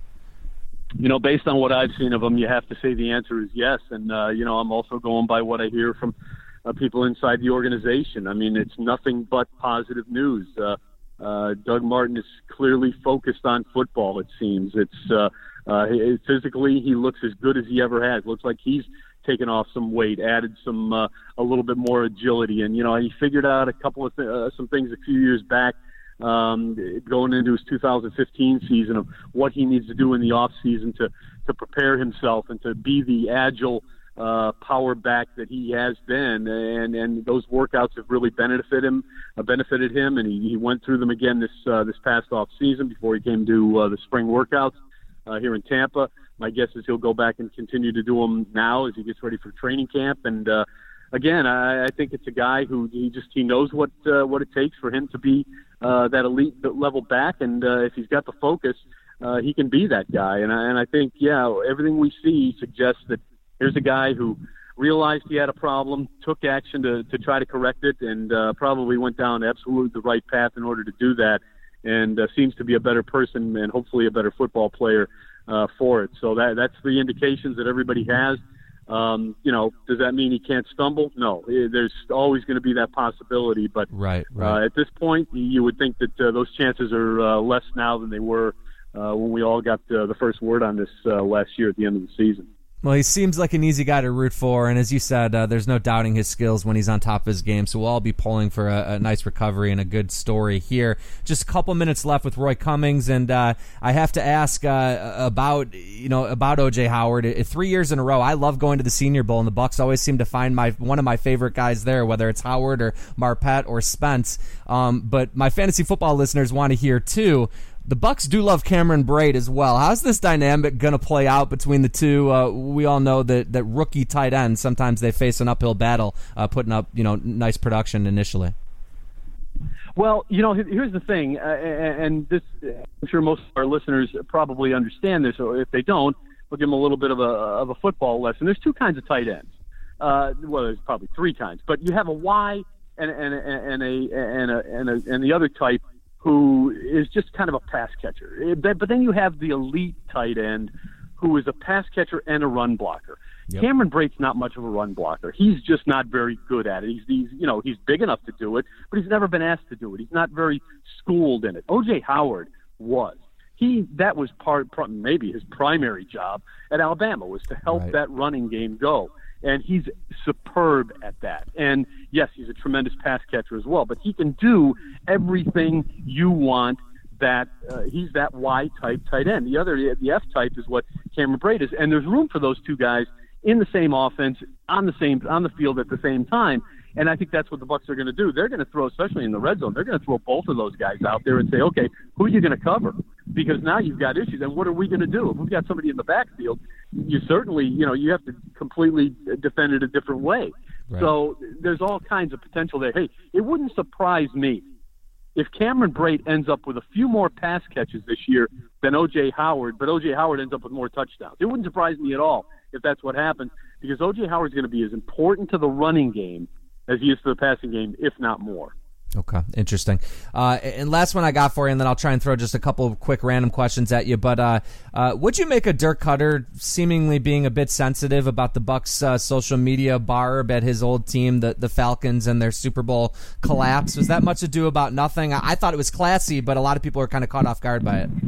You know, based on what I've seen of him, you have to say the answer is yes. And, uh, you know, I'm also going by what I hear from uh, people inside the organization. I mean, it's nothing but positive news. Uh, uh, Doug Martin is clearly focused on football, it seems. It's uh, uh, physically, he looks as good as he ever has. Looks like he's taken off some weight, added some uh, a little bit more agility. And, you know, he figured out a couple of th- uh, some things a few years back, Um, going into his two thousand fifteen season, of what he needs to do in the off season to, to prepare himself and to be the agile uh, power back that he has been. And, and those workouts have really benefited him, uh, benefited him. And he, he went through them again this, uh, this past off season before he came to uh, the spring workouts uh, here in Tampa. My guess is he'll go back and continue to do them now as he gets ready for training camp. And, uh, Again, I, I think it's a guy who he just he knows what uh, what it takes for him to be uh, that elite level back, and uh, if he's got the focus, uh, he can be that guy. And I, and I think, yeah, everything we see suggests that here's a guy who realized he had a problem, took action to, to try to correct it, and uh, probably went down absolutely the right path in order to do that, and uh, seems to be a better person and hopefully a better football player uh, for it. So that that's the indications that everybody has. Um, you know, does that mean he can't stumble? No, there's always going to be that possibility. But right, right. Uh, at this point, you would think that uh, those chances are uh, less now than they were uh, when we all got uh, the first word on this uh, last year at the end of the season. Well, he seems like an easy guy to root for, and as you said, uh, there's no doubting his skills when he's on top of his game, so we'll all be pulling for a, a nice recovery and a good story here. Just a couple minutes left with Roy Cummings, and uh, I have to ask uh, about you know about O J Howard. It, three years in a row, I love going to the Senior Bowl, and the Bucs always seem to find my one of my favorite guys there, whether it's Howard or Marpet or Spence. Um, but my fantasy football listeners want to hear, too, the Bucs do love Cameron Brate as well. How's this dynamic going to play out between the two? Uh, we all know that, that rookie tight ends, sometimes they face an uphill battle, uh, putting up you know nice production initially. Well, you know, here's the thing, uh, and this, I'm sure most of our listeners probably understand this, or if they don't, we'll give them a little bit of a of a football lesson. There's two kinds of tight ends. Uh, well, there's probably three kinds, but you have a Y and and and a and a and, a, and the other type, who is just kind of a pass catcher. But then you have the elite tight end, who is a pass catcher and a run blocker. Yep. Cameron Brate's not much of a run blocker. He's just not very good at it. He's, he's, you know, he's big enough to do it, but he's never been asked to do it. He's not very schooled in it. O J Howard was. He that was part, maybe his primary job at Alabama, was to help right. that running game go. And he's superb at that. And, yes, he's a tremendous pass catcher as well, but he can do everything you want. That uh, he's that Y-type tight end. The other, the F-type, is what Cameron Brate is. And there's room for those two guys in the same offense, on the same on the field at the same time. And I think that's what the Bucs are going to do. They're going to throw, especially in the red zone, they're going to throw both of those guys out there and say, okay, who are you going to cover? Because now you've got issues. And what are we going to do? If we've got somebody in the backfield, you certainly, you know, you have to completely defend it a different way. Right. So there's all kinds of potential there. Hey, it wouldn't surprise me if Cameron Brate ends up with a few more pass catches this year than O J Howard, but O J Howard ends up with more touchdowns, it wouldn't surprise me at all if that's what happens, because O J Howard's going to be as important to the running game as he is to the passing game, if not more. Okay, interesting. Uh, and last one I got for you, and then I'll try and throw just a couple of quick random questions at you. But uh, uh, would you make a Dirk Cutter seemingly being a bit sensitive about the Bucs' uh, social media barb at his old team, the, the Falcons, and their Super Bowl collapse? Was that much ado about nothing? I, I thought it was classy, but a lot of people are kind of caught off guard by it.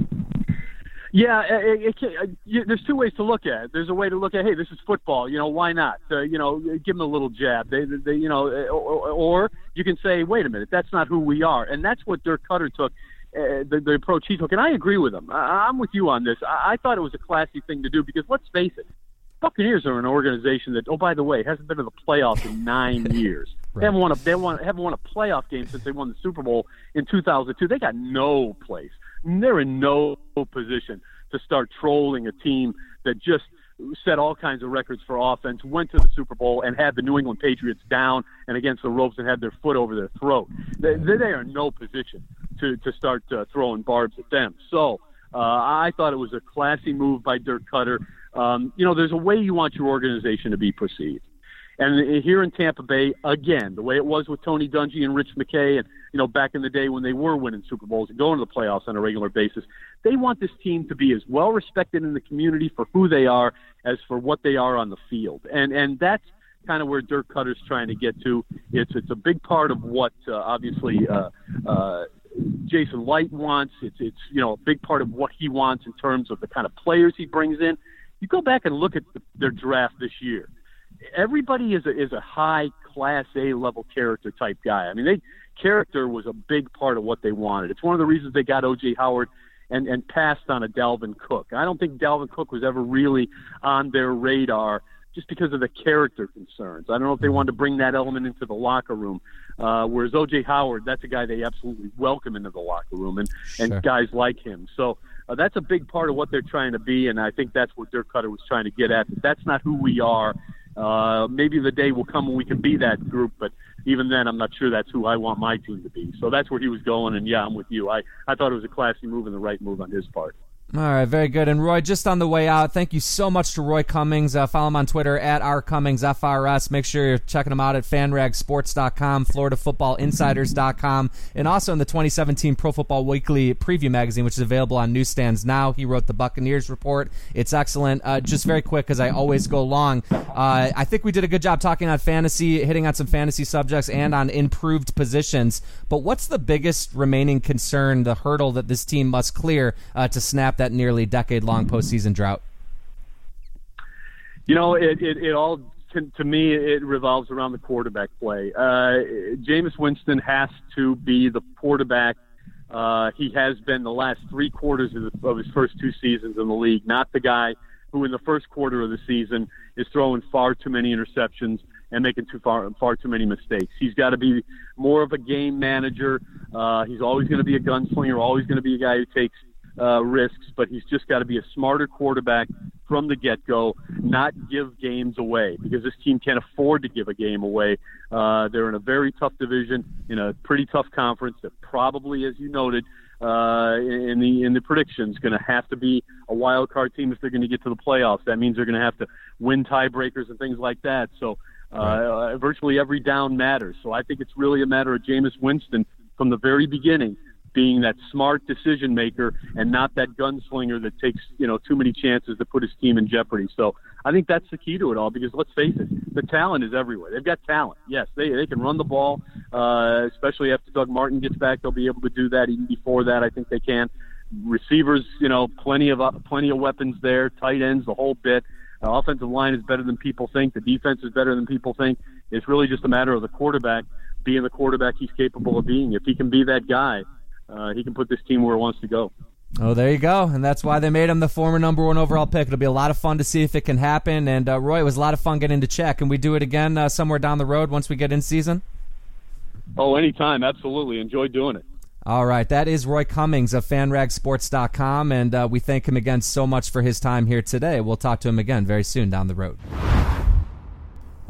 Yeah, it, it, it, it, there's two ways to look at it. There's a way to look at, hey, this is football. You know, why not? Uh, you know, give them a little jab. They, they you know, or, or you can say, wait a minute, that's not who we are. And that's what Dirk Cutter took, uh, the, the approach he took. And I agree with him. I, I'm with you on this. I, I thought it was a classy thing to do because, let's face it, Buccaneers are an organization that, oh, by the way, hasn't been to the playoffs in nine years. Right. They haven't won a they won, haven't won a playoff game since they won the Super Bowl in two thousand two. They got no place. They're in no position to start trolling a team that just set all kinds of records for offense, went to the Super Bowl, and had the New England Patriots down and against the ropes and had their foot over their throat. They, they are in no position to, to start uh, throwing barbs at them. So uh, I thought it was a classy move by Dirk Cutter. Um, you know, there's a way you want your organization to be perceived. And here in Tampa Bay, again, the way it was with Tony Dungy and Rich McKay and, you know, back in the day when they were winning Super Bowls and going to the playoffs on a regular basis, they want this team to be as well respected in the community for who they are as for what they are on the field. And and that's kind of where Dirk Cutter's trying to get to. It's it's a big part of what, uh, obviously, uh, uh, Jason Licht wants. It's, it's, you know, a big part of what he wants in terms of the kind of players he brings in. You go back and look at the, their draft this year. Everybody is a, is a high class A level character type guy. I mean, they character was a big part of what they wanted. It's one of the reasons they got O J Howard and, and passed on a Dalvin Cook. I don't think Dalvin Cook was ever really on their radar just because of the character concerns. I don't know if they wanted to bring that element into the locker room. Uh, whereas O J Howard, that's a guy they absolutely welcome into the locker room, and, sure. and guys like him. So uh, that's a big part of what they're trying to be, and I think that's what Dirk Cutter was trying to get at. That's not who we are. Uh, maybe the day will come when we can be that group, but even then, I'm not sure that's who I want my team to be. So that's where he was going, and yeah, I'm with you. I, I thought it was a classy move and the right move on his part. All right, very good. And Roy, just on the way out, thank you so much to Roy Cummings. Uh, follow him on Twitter at R Cummings F R S. Make sure you're checking him out at fan rag sports dot com, Florida Football Insiders dot com, and also in the twenty seventeen Pro Football Weekly Preview Magazine, which is available on newsstands now. He wrote the Buccaneers Report. It's excellent. Uh, just very quick, because I always go long. Uh, I think we did a good job talking on fantasy, hitting on some fantasy subjects, and on improved positions. But what's the biggest remaining concern, the hurdle that this team must clear uh, to snap that nearly decade-long postseason drought? You know, it, it, it all, to, to me, it revolves around the quarterback play. Uh, Jameis Winston has to be the quarterback uh, he has been the last three quarters of, the, of his first two seasons in the league, not the guy who in the first quarter of the season is throwing far too many interceptions and making too far far too many mistakes. He's got to be more of a game manager. Uh, he's always going to be a gunslinger, always going to be a guy who takes Uh, risks, but he's just got to be a smarter quarterback from the get-go, not give games away, because this team can't afford to give a game away. Uh, they're in a very tough division, in a pretty tough conference that probably, as you noted, uh, in the in the predictions, going to have to be a wild card team if they're going to get to the playoffs. That means they're going to have to win tiebreakers and things like that. So uh, uh, virtually every down matters. So I think it's really a matter of Jameis Winston from the very beginning being that smart decision maker and not that gunslinger that takes, you know, too many chances to put his team in jeopardy. So I think that's the key to it all, because let's face it, the talent is everywhere. They've got talent. Yes, they they can run the ball, uh, especially after Doug Martin gets back. They'll be able to do that. Even before that, I think they can. Receivers, you know, plenty of uh, plenty of weapons there. Tight ends, the whole bit. Uh, offensive line is better than people think. The defense is better than people think. It's really just a matter of the quarterback being the quarterback he's capable of being. If he can be that guy, Uh, he can put this team where it wants to go. Oh, there you go. And that's why they made him the former number one overall pick. It'll be a lot of fun to see if it can happen. And, uh, Roy, it was a lot of fun getting to check. Can we do it again uh, somewhere down the road once we get in season? Oh, anytime. Absolutely. Enjoy doing it. All right. That is Roy Cummings of fan rag sports dot com. And uh, we thank him again so much for his time here today. We'll talk to him again very soon down the road.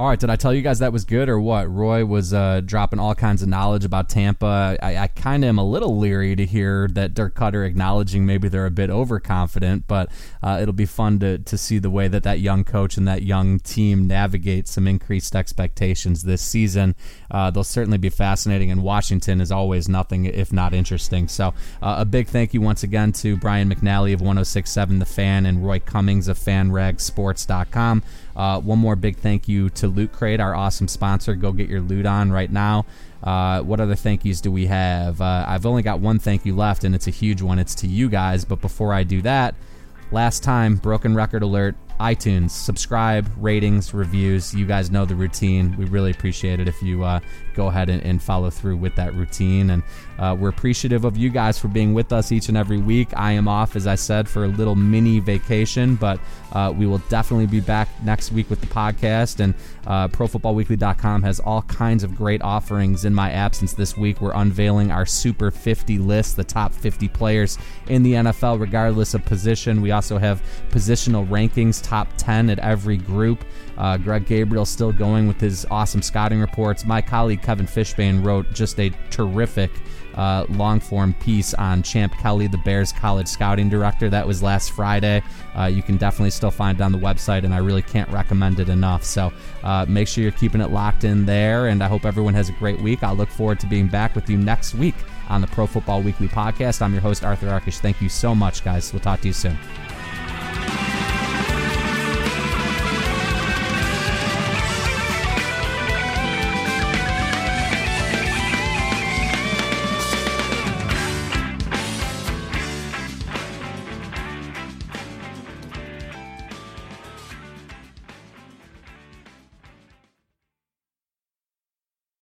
All right, did I tell you guys that was good or what? Roy was uh, dropping all kinds of knowledge about Tampa. I, I kind of am a little leery to hear that Dirk Cutter acknowledging maybe they're a bit overconfident, but uh, it'll be fun to, to see the way that that young coach and that young team navigate some increased expectations this season. Uh, they'll certainly be fascinating, and Washington is always nothing if not interesting. So uh, a big thank you once again to Brian McNally of one oh six point seven The Fan and Roy Cummings of fan rag sports dot com. Uh, one more big thank you to Loot Crate, our awesome sponsor. Go get your loot on right now. Uh, what other thank yous do we have? Uh, I've only got one thank you left, and it's a huge one. It's to you guys. But before I do that, last time, broken record alert, iTunes, subscribe, ratings, reviews. You guys know the routine. We really appreciate it if you uh, go ahead and, and follow through with that routine. And uh, we're appreciative of you guys for being with us each and every week. I am off, as I said, for a little mini vacation, but uh, we will definitely be back next week with the podcast. And uh, pro football weekly dot com has all kinds of great offerings in my absence this week. We're unveiling our Super fifty list, the top fifty players in the N F L, regardless of position. We also have positional rankings, top ten at every group. Uh, Greg Gabriel still going with his awesome scouting reports. My colleague Kevin Fishbane wrote just a terrific uh, long-form piece on Champ Kelly, the Bears college scouting director. That was last Friday. Uh, you can definitely still find it on the website, and I really can't recommend it enough. So uh, make sure you're keeping it locked in there, and I hope everyone has a great week. I'll look forward to being back with you next week on the Pro Football Weekly podcast. I'm your host, Arthur Arkish. Thank you so much, guys. We'll talk to you soon.